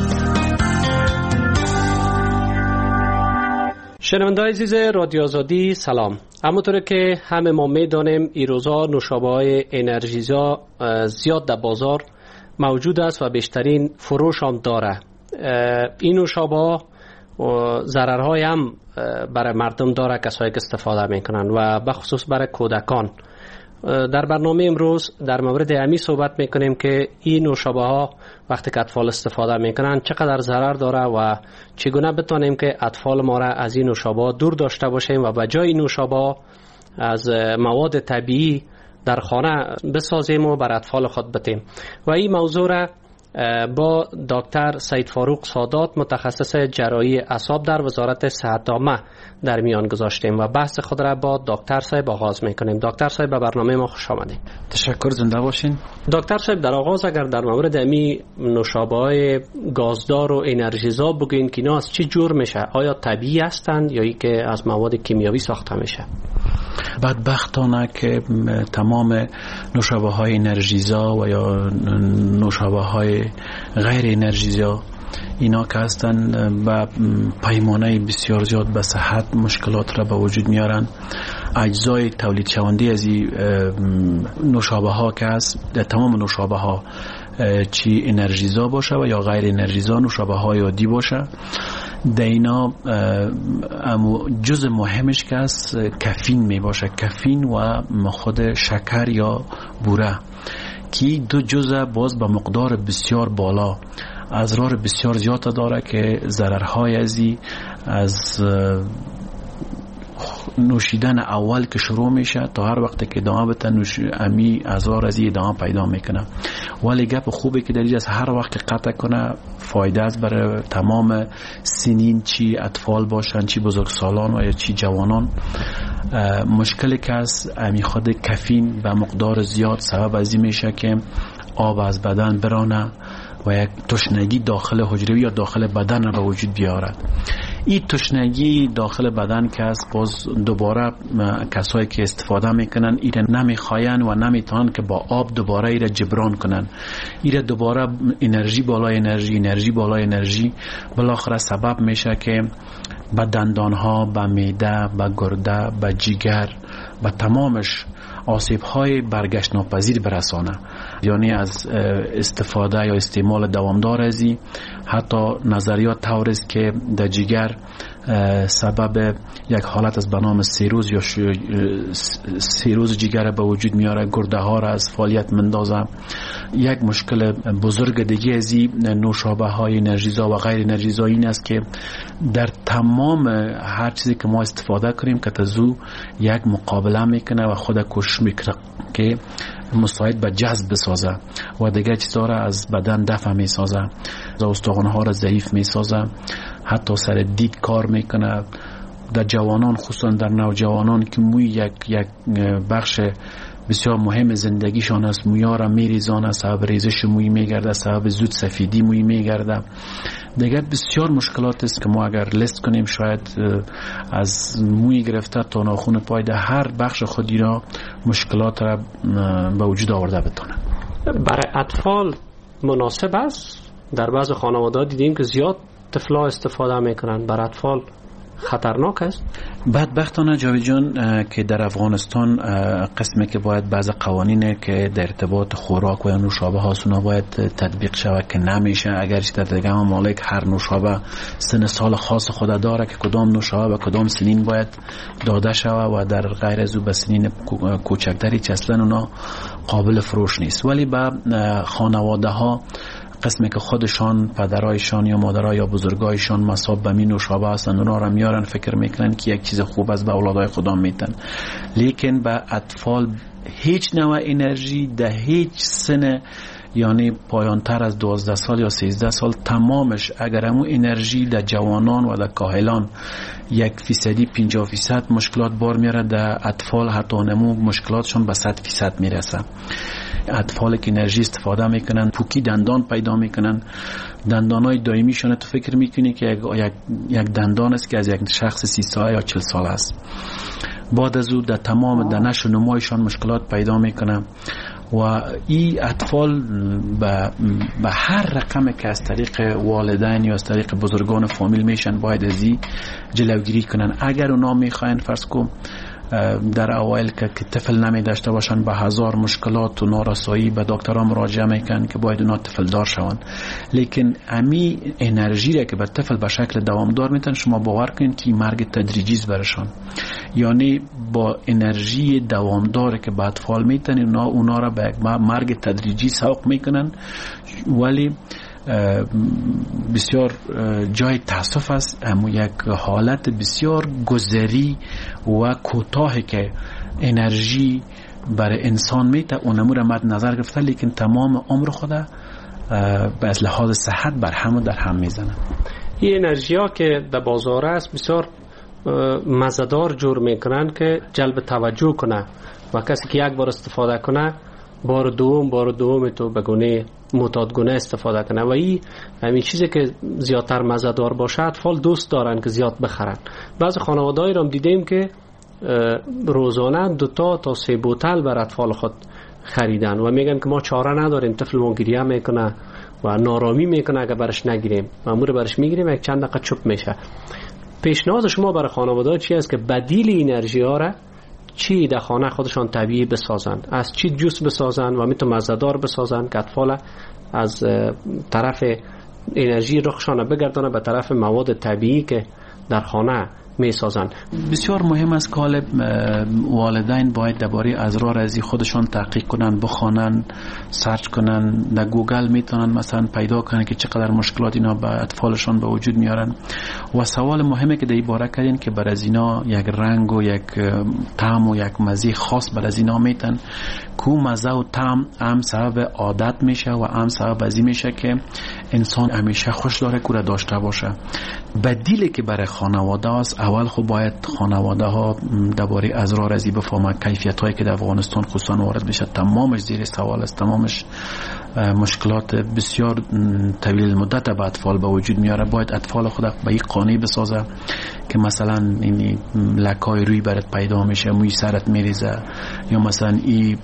Speaker 21: شنونده‌های عزیز رادیو آزادی سلام. همونطور که همه ما میدانیم این روزا نوشابه‌های انرژیزا زیاد در بازار موجود است و بیشترین فروش هم داره. این نوشابه ضررهای هم برای مردم داره، کسایی که استفاده میکنن و بخصوص برای کودکان. در برنامه امروز در مورد امی صحبت میکنیم که این نوشابه ها وقتی که اطفال استفاده میکنن چقدر ضرر داره و چگونه بتونیم که اطفال ما را از این نوشابه ها دور داشته باشیم و به جای نوشابه از مواد طبیعی در خانه بسازیم و بر اطفال خود بدیم. و این موضوع را با دکتر سید فاروق سادات، متخصص جراحی اعصاب در وزارت صحت عامه در میان گذاشتیم و بحث خود را با دکتر صاحب آغاز میکنیم. دکتر صاحب به برنامه ما خوش آمدید.
Speaker 22: تشکر، زنده باشین.
Speaker 21: دکتر صاحب، در آغاز اگر در مورد امی نوشابه‌های گازدار و انرژیزا بگین که اینا از چه جور میشه؟ آیا طبیعی هستند یا ای که از مواد کیمیاوی ساخته میشه؟
Speaker 22: بدبختانه که تمام نوشابه‌های انرژیزا و یا نوشابه‌های غیر انرژیزا اینا که هستن با پیمانه بسیار زیاد به صحت مشکلات را به وجود میارن. اجزای تولید شونده از این نوشابه ها که هست، در تمام نوشابه ها چی انرژیزا باشه و یا غیر انرژیزا، نوشابه های عادی باشه، در اینا جزء مهمش که هست کافین می باشه، کافین و خود شکر یا بوره، که دو جزء باز با مقدار بسیار بالا اضرار بسیار زیاد داره که ضررهای از نوشیدن اول که شروع میشه تا هر وقت که ادامه بده امی اضرار از ادامه پیدا میکنه. ولی گپ خوبه که دلیل از هر وقت قطع کنه فایده است برای تمام سنین، چی اطفال باشن چی بزرگسالان و یا چی جوانان. مشکلی که از امی خود کافین به مقدار زیاد سبب از این میشه که آب از بدن برانه و یک تشنگی داخل حجره یا داخل بدن را به وجود بیارد. این تشنگی داخل بدن که است، باز دوباره کسایی که استفاده میکنن ایره نمیخواین و نمیتونن که با آب دوباره ایره جبران کنن. ایره دوباره انرژی بالای انرژی بالای انرژی بالاخره سبب میشه که به دندانها، به معده، به گرده، به جگر، به تمامش آسیب های برگشت ناپذیر برسانه. یعنی از استفاده یا استعمال دوامدار ازی حتی نظریات طور است که در جگر سبب یک حالت از به نام سیروز یا سیروز جگر به وجود میاره، گرده ها را از فعالیت مندازه. یک مشکل بزرگ دیگه ازی نوشابه های انرژیزا و غیر انرژیزا این است که در تمام هر چیزی که ما استفاده کنیم که تزو یک مقابله میکنه و خود کوشش میکنه که مساعد به جذب بسازه و دیگه چیزها را از بدن دفع میسازه، استخوان‌ها را ضعیف میسازه، حتی سر دید کار میکنه. در جوانان، خصوصا در نوجوانان که موی یک بخش بسیار مهم زندگیشان است، مویا را میریزانه، سبب ریزش موی میگرده، سبب زود سفیدی موی میگرده. دیگر بسیار مشکلات است که ما اگر لیست کنیم شاید از موی گرفته تا ناخن پای در هر بخش خودی را مشکلات را به وجود آورده بتونه.
Speaker 21: برای اطفال مناسب است؟ در بعض خانواده دیدیم که زیاد طفلا استفاده میکنن. برای اطفال خطرناک است؟
Speaker 22: بدبختانه جاوید جان که در افغانستان قسمی که باید بعض قوانین که در ارتباط خوراک و نوشابه ها سونا باید تطبیق شود که نمیشه. اگرچه در دیگه ممالک هر نوشابه سن سال خاص خود داره که کدام نوشابه و کدام سنین باید داده شود و در غیر از او به سنین کوچکتری که اصلا اونا قابل فروش نیست. ولی به خانواده ها قسمی که خودشان، پدرایشان یا مادرای یا بزرگایشان مصاب به می نوشابه هستند، اونا را میارن، فکر میکنن که یک چیز خوب است، به اولادای خودم میتن. لیکن به اطفال هیچ نوع انرژی در هیچ سن، یعنی پایانتر از 12 سال یا 13 سال تمامش، اگر همون انرژی در جوانان و در کاهلان 1% 50% مشکلات بار میاره، در اطفال حتی نمو مشکلاتشون به 100% میرسه. اطفال که انرژی استفاده میکنن پوکی دندان پیدا میکنن، دندانای دائمیشون تو فکر میکنی که یک دندان است که از یک شخص 30 ساله یا 40 ساله است. بعد از او در تمام در نشو نمایشان مشکلات پیدا میکنن و این اطفال به هر رقم که از طریق والدین یا از طریق بزرگان فامیل میشن باید از این جلوگیری کنن. اگر اونا میخواین فرض کن در اوایل که طفل نمی داشته باشن به هزار مشکلات و نارسایی به دکترها مراجعه میکنن که باید اونا طفل دار شون. لیکن امی انرژی را که به طفل به شکل دوامدار میتن، شما باور کنید که مرگ تدریجی است برشان. یعنی با انرژی دوامدار که به اطفال میتن اونا را به مرگ تدریجی سوق میکنن. ولی بسیار جای تاسف است، اما یک حالت بسیار گذری و کوتاه که انرژی برای انسان میته اونمو را مد نظر گرفته، لیکن تمام عمر خود به لحاظ صحت بر هم در هم میزنه.
Speaker 21: این انرژی ها که در بازار است بسیار مزدار جور میکنن که جلب توجه کنه و کسی که یک بار استفاده کنه بار دوم تو به گونه معتادگونه استفاده کنه و همین چیزی که زیادتر مزه‌دار باشه اطفال دوست دارن که زیاد بخرن. بعضی خانواده‌ای رو هم دیدیم که روزانه 2 تا 3 بوتل بر اطفال خود خریدن و میگن که ما چاره نداریم، طفل ما گریه میکنه و نارامی میکنه اگر برش نگیریم، مامور برش میگیریم یک چند دقیقه چوب میشه. پیشنهاد شما برای خانواده‌ها چی است که بدیل انرژی ها را چی در خانه خودشان طبیعی بسازن؟ از چی جوس بسازن و میتون مزه‌دار بسازن که اطفال از طرف انرژی رخشان بگردانه به طرف مواد طبیعی که در خانه میسازن.
Speaker 22: بسیار مهم است که والدین باید درباره اسرار ازی خودشان تحقیق کنن، بخوانن، سرچ کنن، در گوگل میتونن مثلا پیدا کنن که چقدر مشکلات اینا به اطفالشان به وجود میارن. و سوال مهمه که در این باره کردین که بر از اینا یک رنگ و یک طعم و یک مزه خاص بر از اینا میتن که مزه و طعم هم سبب عادت میشه و هم سبب ازی میشه که انسان همیشه خوش داره که داشته باشه. بدیلی که برای خانواده است اول خب باید خانواده ها درباره ازرار ازی بفهمن کیفیت هایی که در افغانستان خصوصا وارد میشه تمامش زیر سوال است، تمامش مشکلات بسیار طویل مدت به اطفال به وجود میاره. باید اطفال خود به یک قانع بسازه که مثلا این لکای روی برات پیدا میشه، موی سرت میریزه، یا مثلا این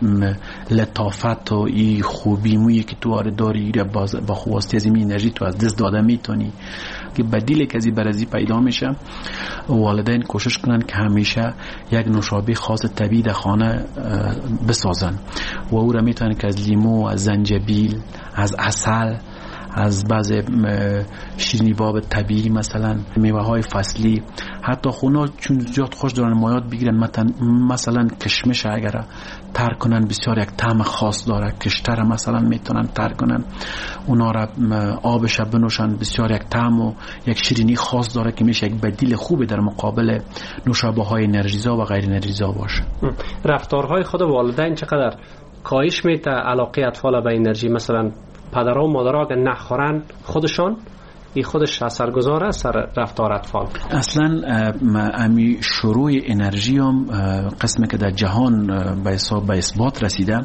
Speaker 22: لطافت و این خوبی مویی که تو داری با خواسته از این انرژی تو از دست داده میتونی که بدیل که از برازی پیدا میشه. والدین کوشش کنن که همیشه یک نوشابه خاص طبیعی در خانه بسازن و او را میتونن که از لیمو، از زنجبیل، از عسل، از بعض شیرینی‌باب طبیعی، مثلا میوه های فصلی، حتی خونا چون زیاد خوش دارن مایات بگیرن، مثلا کشمش اگر تر کنن بسیار یک طعم خاص داره، کشتر مثلا میتونن تر کنن، اونا را آبش بنوشن، بسیار یک طعم و یک شیرینی خاص داره که میشه یک بدیل خوبی در مقابل نوشابه های انرژیزا و غیر انرژیزا باشه.
Speaker 21: رفتارهای خود والدین چقدر کاهش میده علاقه اطفال به انرژی؟ مثلا پدرها و مادرها اگر نخورن خودشان این خودش اثرگذار است سر رفتار اطفال. اصلا
Speaker 22: امی شروع انرژی هم قسمی که در جهان به اثبات رسیده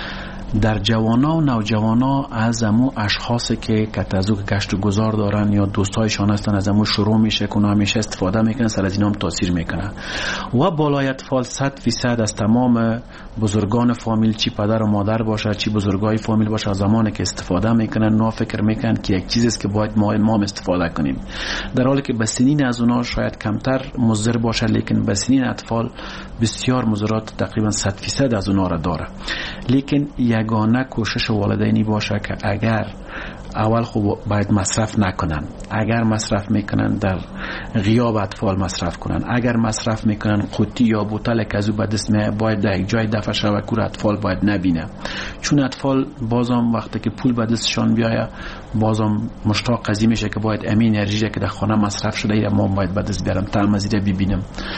Speaker 22: در جوانا و نوجوانا از امو اشخاصی که کتازو که گشت و گذار دارن یا دوستایشان هستن از امو شروع میشه که اونا همیشه استفاده میکنن، سر از اینا هم تاثیر میکنه و بالای اطفال 100% از تمام بزرگان فامیل، چی پدر و مادر باشه چی بزرگای فامیل باشه، از زمانی که استفاده میکنن نا فکر میکنن که یک چیزی است که باید ما استفاده کنیم، در حالی که به سنین از اونا شاید کمتر مضر باشه، لیکن به سنین اطفال بسیار مضرات تقریبا 100% از اونا را داره. لیکن یگانه کوشش والدینی باشه که اگر اول خوب باید مصرف نکنن، اگر مصرف میکنن در غیاب اطفال مصرف کنن، اگر مصرف میکنن قوطی یا بوتل که از او به دست میاد باید در یک جای دفع شود که اطفال باید نبینه، چون اطفال بازم وقتی که پول به دستشان بیایه بازم مشتاق قضیه میشه که باید امین انرژی که در خانه مصرف شده یا ما باید به دست بیارم طعم از این ببینم.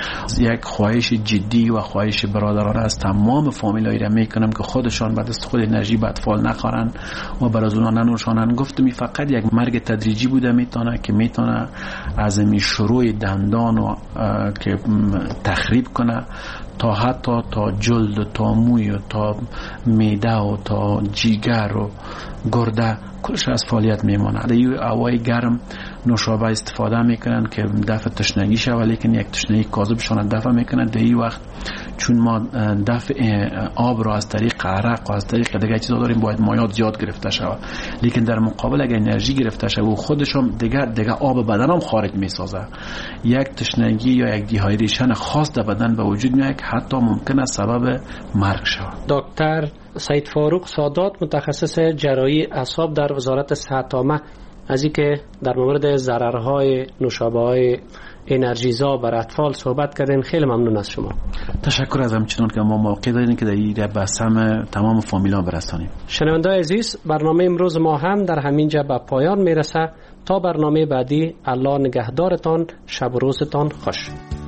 Speaker 22: یک خواهش جدی و خواهش برادرانه از تمام فامیلایی را میکنم که خودشان به دست خود انرژی به اطفال نخورن و بر از اونا ننوشانن. گفتم فقط یک مرگ تدریجی بوده، میتونه از این شروع دندان و که تخریب کنه تا حتی تا جلد و تا موی و تا معده و تا جیگر و گرده کلش از فعالیت میمانه. در این هوای گرم نوشابه استفاده میکنن که دفع تشنگی شود، لیکن یک تشنگی کاذبشان دفع میکنن. در این وقت چون ما دفع آب را از طریق عرق و از طریق دیگه چیزا داریم باید مایات زیاد گرفته شود، لیکن در مقابل اگر انرژی گرفته شود و خودشون دیگه آب بدن هم خارج میسازه، یک تشنگی یا یک دیهایدریشن خاص در بدن به وجود میاد که حتی ممکنه سبب مرگ شود.
Speaker 21: دکتر سید فاروق سادات متخصص جراحی اعصاب در وزارت صحت عامه از اینکه در مورد ضررهای نوشابه‌های انرژیزا بر اطفال صحبت کردین، خیلی ممنون از شما.
Speaker 22: تشکر از همچنان که ما موقع دارین که در این به سهم تمام فامیلا برسانیم.
Speaker 21: شنونده‌های عزیز، برنامه امروز ما هم در همین جا به پایان میرسه. تا برنامه بعدی، الله نگهدارتان، شب و روزتان خوش.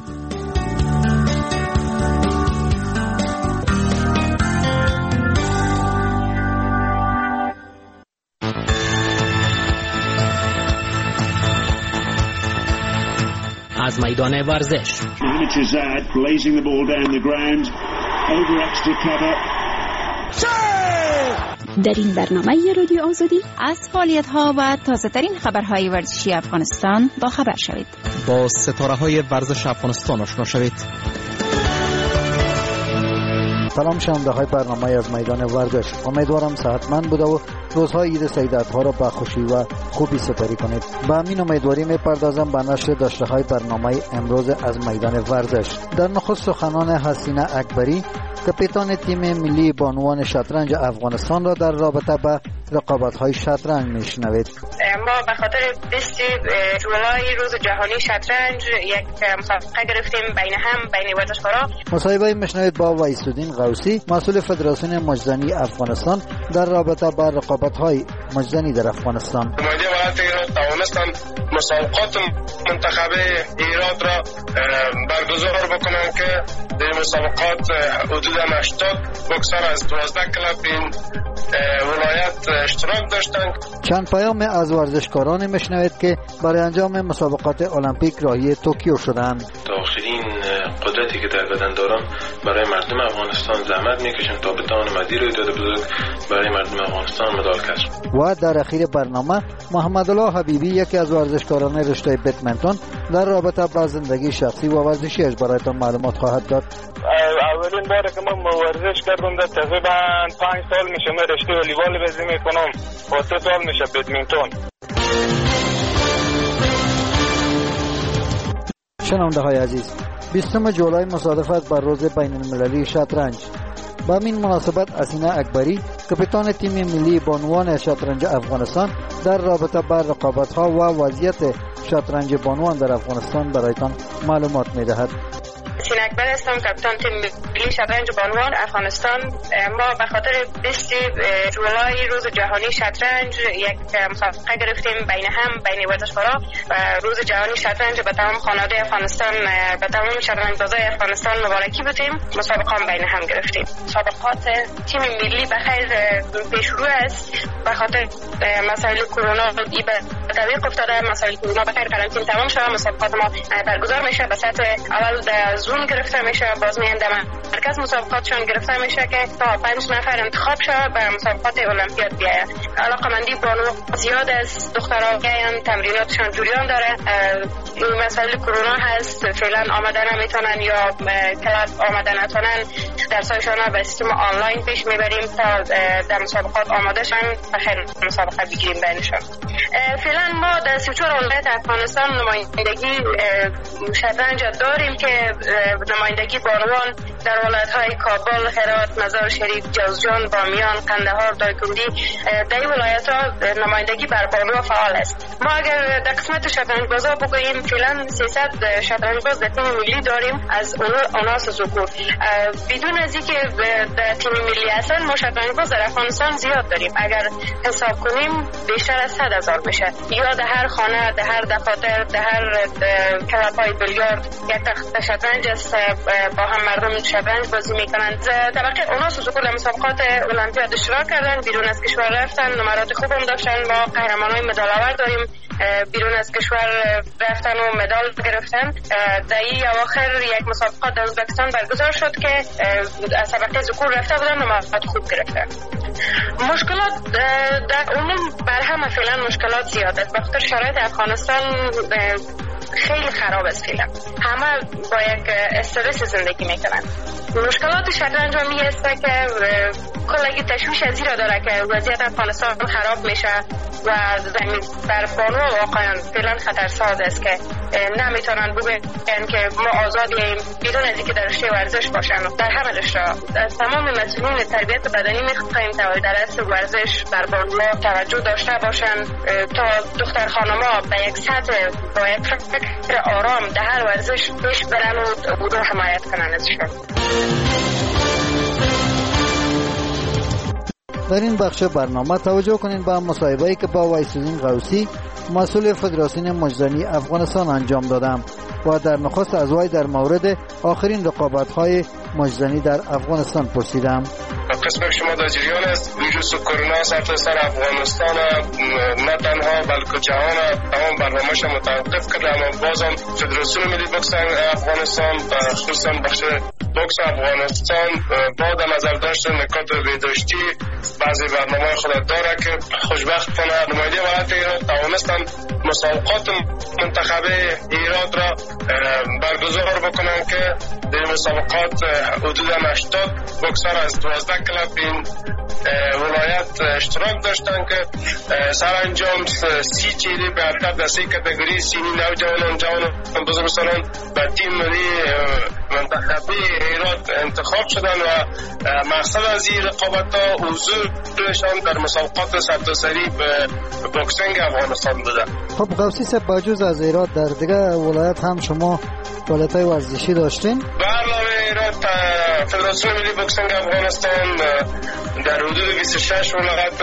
Speaker 20: از میدان ورزش
Speaker 16: در این برنامه رادیو آزادی از فعالیت‌ها و تازه‌ترین خبرهای ورزشی افغانستان با خبر شوید.
Speaker 20: با ستاره‌های ورزش افغانستان آشنا شوید.
Speaker 4: سلام شنونده‌های برنامه از میدان ورزش، امیدوارم صحتمند بوده و روزهای عید سیدات‌ها را با خوشی و خوبی سپری کنید. با همین امیدواری می‌پردازم به نشر داشته‌های برنامه امروز از میدان ورزش. در نخست سخنان حسینه اکبری، کاپیتان تیم ملی بانوان شطرنج افغانستان را در رابطه با رقابت‌های شطرنج میشنوید.
Speaker 6: ما به خاطر 20 جولای روز جهانی شطرنج یک مسابقه گرفتیم بین ورزشکارا.
Speaker 4: مصاحبه میشنوید با ویس‌الدین غوثی، مسئول فدراسیون مجزنی افغانستان در رابطه با رقابت‌های مجزنی در افغانستان.
Speaker 7: نماینده ولایت ایران تعاون توانستند مسابقات منتخبه ایراد را برگزار بکنند که در مسابقات حدود 80 بوکسر از 12 کلاب این ولایت اشتراک داشتند.
Speaker 4: چند پیام از ورزشکاران میشنوید که برای انجام مسابقات المپیک راهی توکیو شدند.
Speaker 8: تا آخرین قدرتی که در بدن دارم برای مردم افغانستان زحمت میکشم تا بتوانم مدیر رویداد بزرگ برای مردم افغانستان مدال کسب.
Speaker 4: و در اخیر برنامه محمد الله حبیبی یکی از ورزشکاران رشته بدمنتون در رابطه با زندگی شخصی و ورزشیش برایتان معلومات خواهد داد.
Speaker 23: اولین باره که من ورزش کردم در تقریبا 5 سال میشه من رشته والیبال بازی میکنم و 3 سال میشه بدمنتون.
Speaker 4: شنونده های عزیز، 20 جولای مصادفت بر روز بین المللی شطرنج. با این مناسبت اسینه اکبری کاپیتان تیم ملی بانوان شطرنج افغانستان در رابطه با رقابت‌ها و وضعیت شطرنج بانوان در افغانستان برایتان معلومات می‌دهد.
Speaker 6: اسینه اکبر هستم، کاپیتان تیم ملی شطرنج بانوان افغانستان. ما به خاطر 20 جولای روز جهانی شطرنج یک مسابقه گرفتیم بین ورزشکاران و روز جهانی شطرنج به تمام خانواده افغانستان، به تمام شطرنج بازای افغانستان مبارکی بدیم. مسابقه بین هم گرفتیم. مسابقات تیم ملی به خیر پیش رو است. به خاطر مسائل کرونا به تعویق افتاده. مسائل کرونا به خیر قرنطینه تمام شده. مسابقات ما برگزار میشه به سطح اول زون گرفته میشه، باز میانده مرکز مسابقاتشون گرفته میشه که تا 5 نفر انتخاب شود به مسابقات المپیاد بیاید. علاقمندی بانو زیاد از دخترها که تمریناتشون جریان داره. این مسائل کرونا هست، فعلا آمده نمیتونن یا کلاس آمده نتونن، درسایشون به سیستم آنلاین پیش میبریم تا در مسابقات آماده شن بخیر مسابقه بگیریم بینشون. فعلا ما در 34 ولایت افغانستان نمایندگی شطرنج داریم که نمایندگی بانوان در ولایت‌های کابل، هرات، مزار شریف، جوزجان، بامیان، قندهار، دایکنډي در این ولایت‌ها نمایندگی بر بانو فعال است. ما اگر در قسمت شطرنج بازا بگوییم فعلا 300 شطرنج باز در تیم ملی داریم از اوناس ذکور. بدون از اینکه در تیم ملی اصلا ما شطرنج باز در افغانستان زیاد داریم. اگر حساب کنیم بیشتر از 100,000 میشه. یا در هر خانه، در هر دفاتر، در هر کلاب‌های بیلیارد یک تخت شطرنج است، با هم مردم شطرنج بازی میکنند. طبقه اوناس ذکور مسابقات المپیاد اشتراک کردن، بیرون از کشور رفتن، نمرات خوب هم داشتن. ما قهرمانای مدال آور داریم بیرون از کشور رفتن و مدال گرفتن. در این اواخر یک مسابقات در ازبکستان برگزار شد که از طبقه ذکور رفته بودن، نمرات خوب گرفتن. مشکلات در عموم بر همه فعلا مشکلات زیاد است. بخاطر شرایط افغانستان خیلی خراب است. فعلا همه با یک استرس زندگی میکنن. مشکلات شطرنج هم است که کلگی تشویش از این را داره که وضعیت افغانستان خراب میشه و در بانو واقعا فعلا خطرساز است که نمیتونن بگن که ما آزادیم بدون از اینکه در رشته ورزش باشن. در همه رشته تمام مسئولین تربیت بدنی میخواهیم تا در اصل ورزش در بانو توجه داشته باشن تا دختر خانما به یک سطح با یک فکر آرام در هر ورزش پیش برن و او حمایت کنن ازشون.
Speaker 4: در این بخش برنامه توجه کنید به مصاحبه‌ای که با ویس‌الدین غوثی مسئول فدراسیون مجزنی افغانستان انجام دادم و در نخست از وی در مورد آخرین رقابت‌های مجزنی در افغانستان پرسیدم.
Speaker 7: قسم شما در جریان است. ویروس کرونا سرتاسر افغانستان نه تنها بلکه جهان تمام برنامه‌اش متوقف کرده، اما بازم فدراسیون ملی بوکس افغانستان خصوصا بخش بوکس افغانستان با در نظر داشتن نکات بهداشتی بعضی برنامه خود داره که خوشبختانه نماینده ولایت ایران توانستن مسابقات منتخبه ایران را برگزار بکنن که در مسابقات حدود 80 بوکسر از 12 کلاب این ولایت اشتراک داشتن که سرانجام 30 چیری به ارتب در 3 کاتگوری سینی نوجوانان جوانان بزرگسالان به تیم ملی منتخبی ایران انتخاب شدن و مقصد از این رقابت‌ها حضورشان در مسابقات سرتاسری بوکسینگ افغانستان بوده.
Speaker 4: خب غوثی صاحب، بجز از ایران در دیگه ولایت هم شما فعالیت‌های ورزشی داشتین؟
Speaker 7: علاوه را فدراسیون ملی بوکسینگ افغانستان در حدود 26 ولایت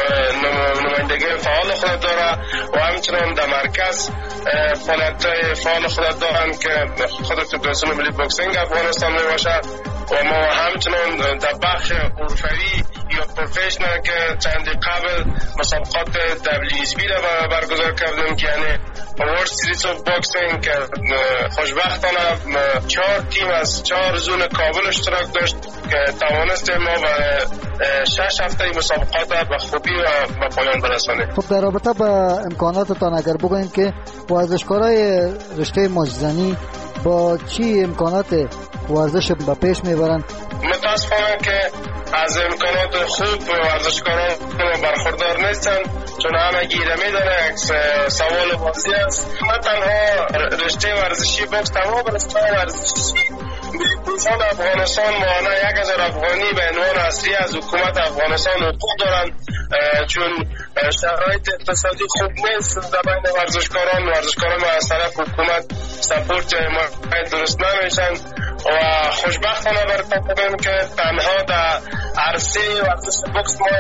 Speaker 7: ما نمایندگی فعال خود داره و همچنان در مرکز فعالیت‌های فعال خود دارند که خود فدراسیون ملی بوکسینگ افغانستان می باشد و ما همچنان در بخش حرفه‌ای یا پروفشنال که چندی قبل مسابقات WSB را برگزار کردیم که یعنی ورلد سیریز اف بوکسینگ که خوشبختانه 4 تیم از 4 زون کابل اشتراک داشت که توانستیم ما و 6 هفته مسابقات به خوبی و به پایان برسانیم.
Speaker 4: خب در رابطه با امکاناتتان اگر بگوییم که ورزشکارای رشته مجزنی با چی امکانات ورزش به پیش میبرند؟
Speaker 7: متاسفانه که از امکانات خوب ورزشکاران برخوردار نیستن، چون همه گیره میدانه سوال بازی است. نه تنها رشته ورزشی بوکس، تمام رشته ورزشی ملی‌پوشان افغانستان ماهانه 1000 افغانی به عنوان اصلی از حکومت افغانستان حقوق دارند، چون شرایط اقتصادی خوب نیست در بین ورزشکاران از طرف حکومت سپورت حمایت درست نمیشن و خوشبختانه براتون که تنها در عرصه ورزش بوکس ما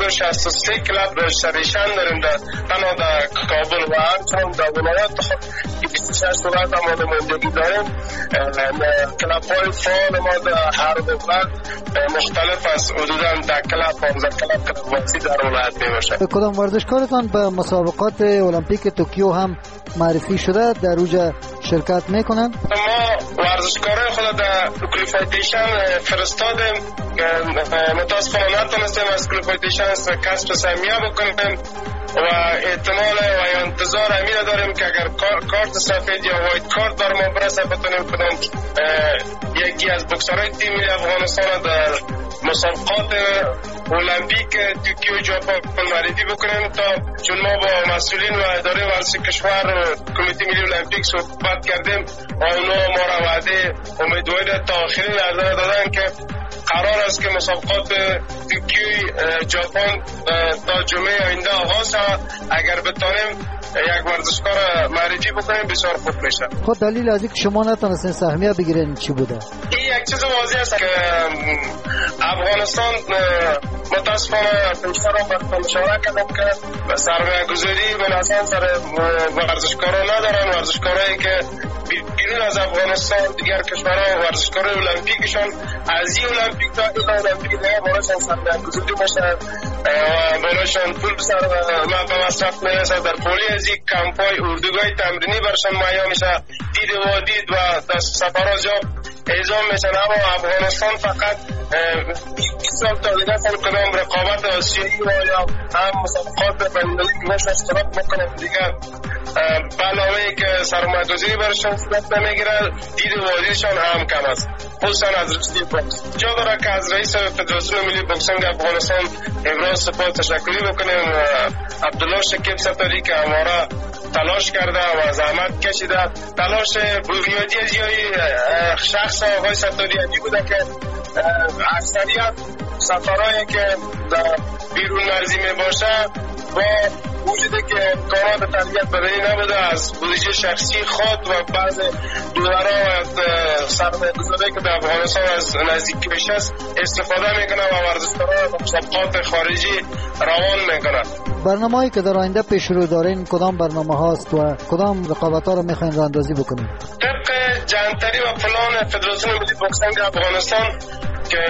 Speaker 7: 163 کلاب رجیستریشن داریم تنها در کابل و همچنان در ولایات خود 26 ولایت ما نمایندگی داریم. کلاب‌های فعال ما در هر ولایت مختلف است، حدوداً 10 کلاب 15 کلاب بوکسی در ولایت میباشه.
Speaker 4: کدام ورزشکارتان به مسابقات المپیک توکیو هم معرفی شده در اوجا شرکت میکنن؟
Speaker 7: ما ورزشکارای خود در کوالیفیکیشن فرستادیم، متاسفانه نتونستیم از کوالیفیکیشن کسب سهمیه بکنیم و احتمال و انتظار امیر داریم که اگر کارت سفید یا وایت کارت در ما برسه بتونیم کدام یکی از بوکسرهای تیم ملی افغانستان در مسابقات المپیک توکیو ژاپن معرفی بکنیم، تا چون ما با مسئولین و اداره ورزش کشور و کمیته ملی المپیک صحبت کردیم و اونا ما را وعده امیدواری تا آخرین لحظه دادن که قرار است که مسابقات توکیو ژاپن تا جمعه آینده آغاز شود. اگر بتانیم یک ورزشکار معرفی بکنیم بسیار خوب میشه.
Speaker 4: خود دلیل از اینکه شما نتونستین سهمیه بگیرین چی بوده؟
Speaker 7: این یک چیز واضح است که افغانستان متاسفانه پیشتر هم برای مشاوره کردم که سرمایه گذاری به نظر سر ورزشکاران ندارن، ورزشکارایی که بیرون از افغانستان دیگر کشورها ورزشکارای المپیکشان از این المپیک تا این المپیک دیگه برایشان سرمایه گذاری باشه و برایشان پول به مصرف میرسه. در پولی از یک کمپای اردوگاه تمرینی برشان مهیا میشه، دید و دید و در سفرها جا اعزام میشن. اما افغانستان فقط 20 سال تا دیگه سال کدام رقابت آسیایی و یا هم مسابقات بین‌المللی که باشه اشتراک بکنن دیگه علاوه که سرمایه‌گذاری برشان صورت نمیگیره، دید و دیدشان هم کم است، خصوصا از رشته بوکس. جا داره که از رئیس فدراسیون ملی بوکسینگ افغانستان ابراز سپاس تشکری بکنیم عبدالله شکیب ستاری که همارا تلاش کرده و زحمت کشیده. تلاش بنیادی از شخص آقای ستاری ادی بوده که اکثریت سفرهایی که در بیرون مرزی می باشه با وجودی که امکانات تربیت بدنی نبوده از بودجه شخصی خود و بعض دولارها و سرمایه‌گذاری که در افغانستان از نزدیکی بشه استفاده میکنه و ورزشکاران و مسابقات خارجی روان میکنه.
Speaker 4: برنامه‌ای که در آینده پیش رو دارین کدام برنامه هاست و کدام رقابت‌ها رو میخواین راهاندازی بکنین؟
Speaker 7: طبق جنتری و پلان فدراسیون ملی بوکسینگ افغانستان که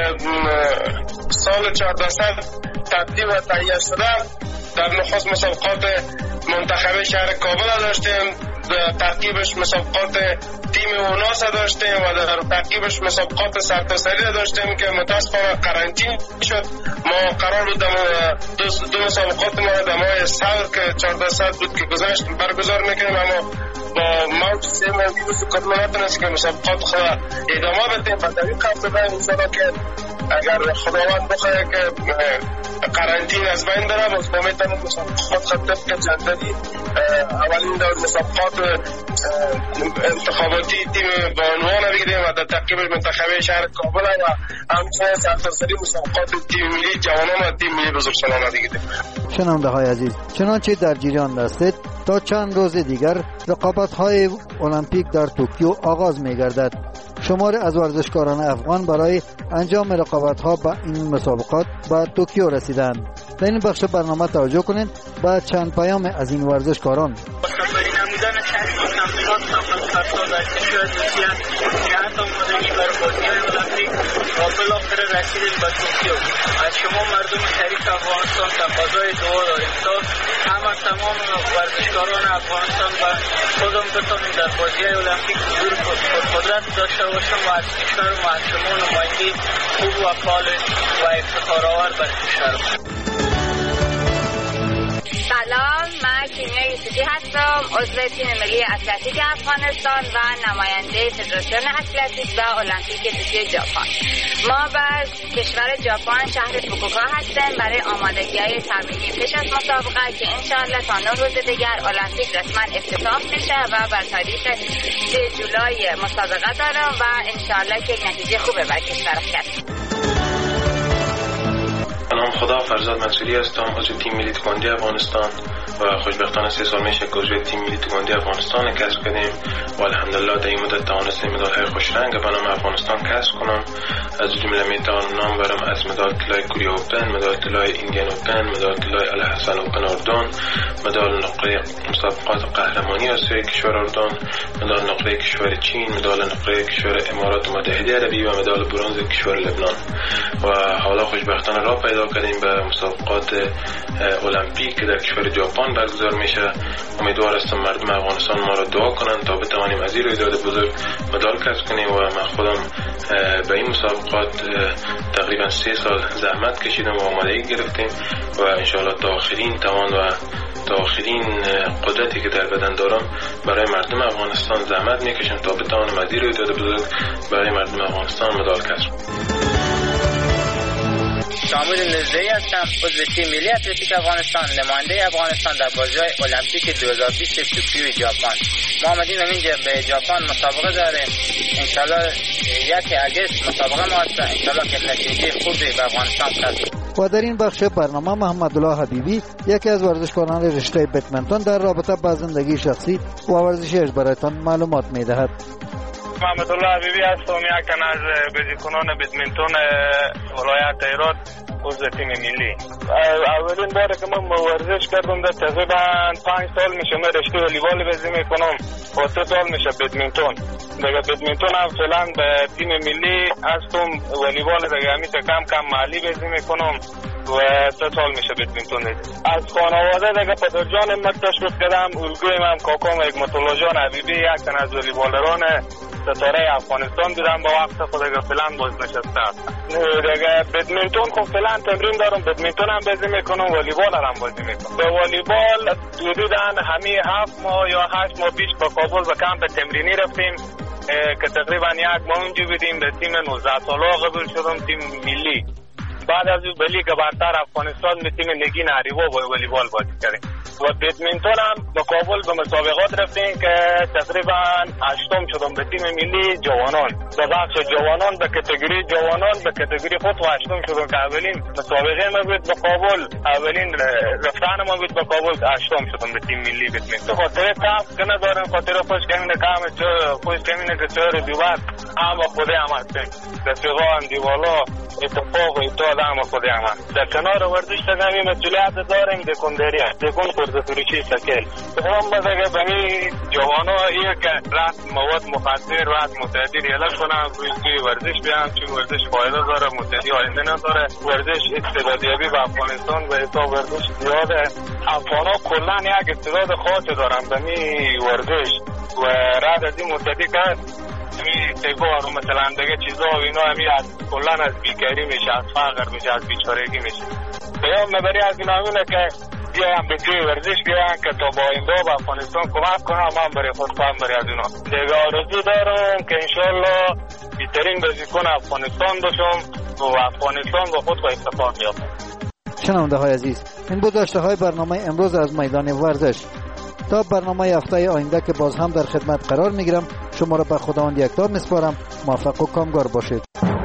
Speaker 7: سال 1400 ترتیب و تهیه شده، در نخست مسابقات منتخب شهر کابل داشتیم، در تعقیبش مسابقات تیم اوناس داشتیم و در تعقیبش مسابقات سرتاسری داشتیم که متاسفانه قرنطینه شد. ما قرار بود دو مسابقات ما در ماه سال که 1400 بود که گذشت برگزار میکنیم، اما با موج سیم ویروس کرونا نتونست که مسابقات خود ادامه بدیم و در این قصد داریم انشاءالله که اگر خداوند بخواه که قرنطینه از بین بره باز ما میتونیم مسابقات خطف که جندری اولین دور مسابقات انتخاباتی تیم با عنوان بگیریم و در ترکیب منتخب شهر کابل و همچنین سرتاسری مسابقات تیم ملی جوانان و تیم ملی بزرگسالان بگیریم.
Speaker 4: شنونده های عزیز، چنانچه در جریان هستید تا چند روز دیگر رقابت های المپیک در توکیو آغاز می گردد. شماری از ورزشکاران افغان برای انجام رقابت‌ها به این مسابقات به توکیو رسیدند. در این بخش برنامه توجه کنید به چند پیام از این ورزشکاران.
Speaker 3: و بالاخره رسیدیم به توکیو. از شما مردم شریف افغانستان تقاضای دعا داریم تا همه تمام ورزشکاران افغانستان و خودم بتونیم در بازی‌های المپیک حضور قدرت داشته باشم و از کشور و از شما نمایندگی خوب و فعال و افتخارآور بر کشور.
Speaker 9: سلام، من کیمیا یوسفی هستم، عضو تیم ملی اتلتیک افغانستان و نماینده فدراسیون اتلتیک و المپیک توکیو ژاپن. ما به کشور ژاپن شهر فوکوکا هستیم برای آمادگی‌های تمرینی پیش از مسابقه که انشاءالله تا 9 روز دیگر المپیک رسما افتتاح میشه و بر تاریخ 3 جولای مسابقه دارم و انشاءالله که نتیجه خوبه برای کشور کسب.
Speaker 8: نام خدا فرزاد منصوری هستم، عضو تیم ملی تکواندو افغانستان و خوشبختانه 3 سال میشه که عضو تیم ملی تکواندو افغانستان کسب کردیم و الحمدلله در این مدت توانستیم مدال‌های خوش رنگ به نام افغانستان کسب کنم. از جمله میتوانم نام برم از مدال طلای کوریا اوپن، مدال طلای ایندین اوپن، مدال طلای الحسن اوپن اردن، مدال نقره مسابقات قهرمانی آسیای کشور اردن، مدال نقره کشور چین، مدال نقره کشور امارات متحده عربی و مدال برنز کشور لبنان. و حالا خوشبختانه راه پیدا کردیم به مسابقات المپیک که در کشور ژاپن برگزار میشه. امیدوار هستم مردم افغانستان ما را دعا کنند تا بتوانیم از این رویداد بزرگ مدال کسب کنیم و من خودم به این مسابقات تقریبا 3 سال زحمت کشیدم و آمادگی گرفتیم و انشاءالله تا آخرین توان و تا آخرین قدرتی که در بدن دارم برای مردم افغانستان زحمت میکشم تا بتوانم از این رویداد بزرگ برای مردم افغانستان مدال کسب کنم.
Speaker 3: شامل نزدهی هستم، عضو تیم ملی اتلتیک افغانستان، نماینده افغانستان در بازی‌های المپیک 2020 توکیو ژاپن. ما آمدیم اینجا به ژاپن مسابقه داریم. انشالله 1 آگوست مسابقه ما هست. انشالله که نتیجه خوبی به افغانستان کسب.
Speaker 4: و در این بخش برنامه محمد الله حبیبی یکی از ورزشکاران رشته بدمنتون در رابطه با زندگی شخصی و ورزشیش برایتان معلومات می‌دهد.
Speaker 23: محمد الله حبیبی هستم، یکم از بازیکنان بدمنتون ولایت هرات، عضو تیم ملی. اولین باره که من ورزش کردم در تقریبا 5 سال میشه من رشته والیبال بازی میکنم و 3 سال میشه بدمنتون. دیگه بدمنتون هم فعلا به تیم ملی هستم، والیبال دیگه همیشه کم محلی بازی میکنم و 3 سال میشه بدمنتون. از خانواده دیگه پدرجان من تشویق کردم، الگویم هم کاکام حکمت الله جان حبیبی یکن از والیبالران ستاره افغانستان بودم با وقت خود دیگه فعلا باز نشسته هستم. دیگه بدمنتون خب فعلا تمرین دارم، بدمنتون هم بازی میکنم، والیبال هم بازی میکنم. به والیبال حدوداً همین 7 ماه یا 8 ماه پیش به کابل به کمپ تمرینی رفتیم که تقریبا 1 ماه اونجا بودیم. به تیم 19 ساله قبول شدم، تیم ملی. بعد از اون لیگ برتر افغانستان به تیم نگین اریوا با والیبال بازی کردیم و بدمنتون هم به کابل به مسابقات رفتیم که تقریبا 8م شدم به تیم ملی جوانان. به بخش جوانان به کاتگوری جوانان به کاتگوری خود 8م شدم که اولین مسابقه ما بود به کابل، اولین رفتن ما بود به کابل 8م شدم به تیم ملی بدمنتون. خاطر تاپ که ندارم، خاطر خوش کمینه کام خوش کمینه که چهار دیوار هم خود هم هستیم رفیقان دیوالا اتفاق و ایتال هم خود هم در کنار ورزش تنمی مسئولیت داریم دکندری دکن پرزفروشی سکل هم بزرگه بمی جوانا ایه که رات مواد مخدر رات متعدی ریلک کنم روی ورزش بیان چون ورزش فایده داره، متعدی آینده نداره. ورزش استعدادیابی به افغانستان و ایتا ورزش زیاده. افغانا کلن یک استعداد خاص دارن بمی ورزش و رات از این متعدی که تگوار مثلا دیگه چیزا و اینا همی از کلن از بیکاری میشه، از فقر میشه، از بیچارگی میشه. بیام مبری از این همونه که بیایم بگی ورزش بیایم که تا با این با افغانستان کمک کنم، من برای خود فهم برای از اینا دیگه آرزو دارم که انشالله بیترین بازیکن افغانستان باشم و افغانستان با خود با اتفاق بیابم.
Speaker 4: شنونده های عزیز، این بود داشته های برنامه امروز از میدان ورزش. تا برنامه هفته آینده که باز هم در خدمت قرار میگیرم، شما را به خداوند یکتا میسپارم. موفق و کامگار باشید.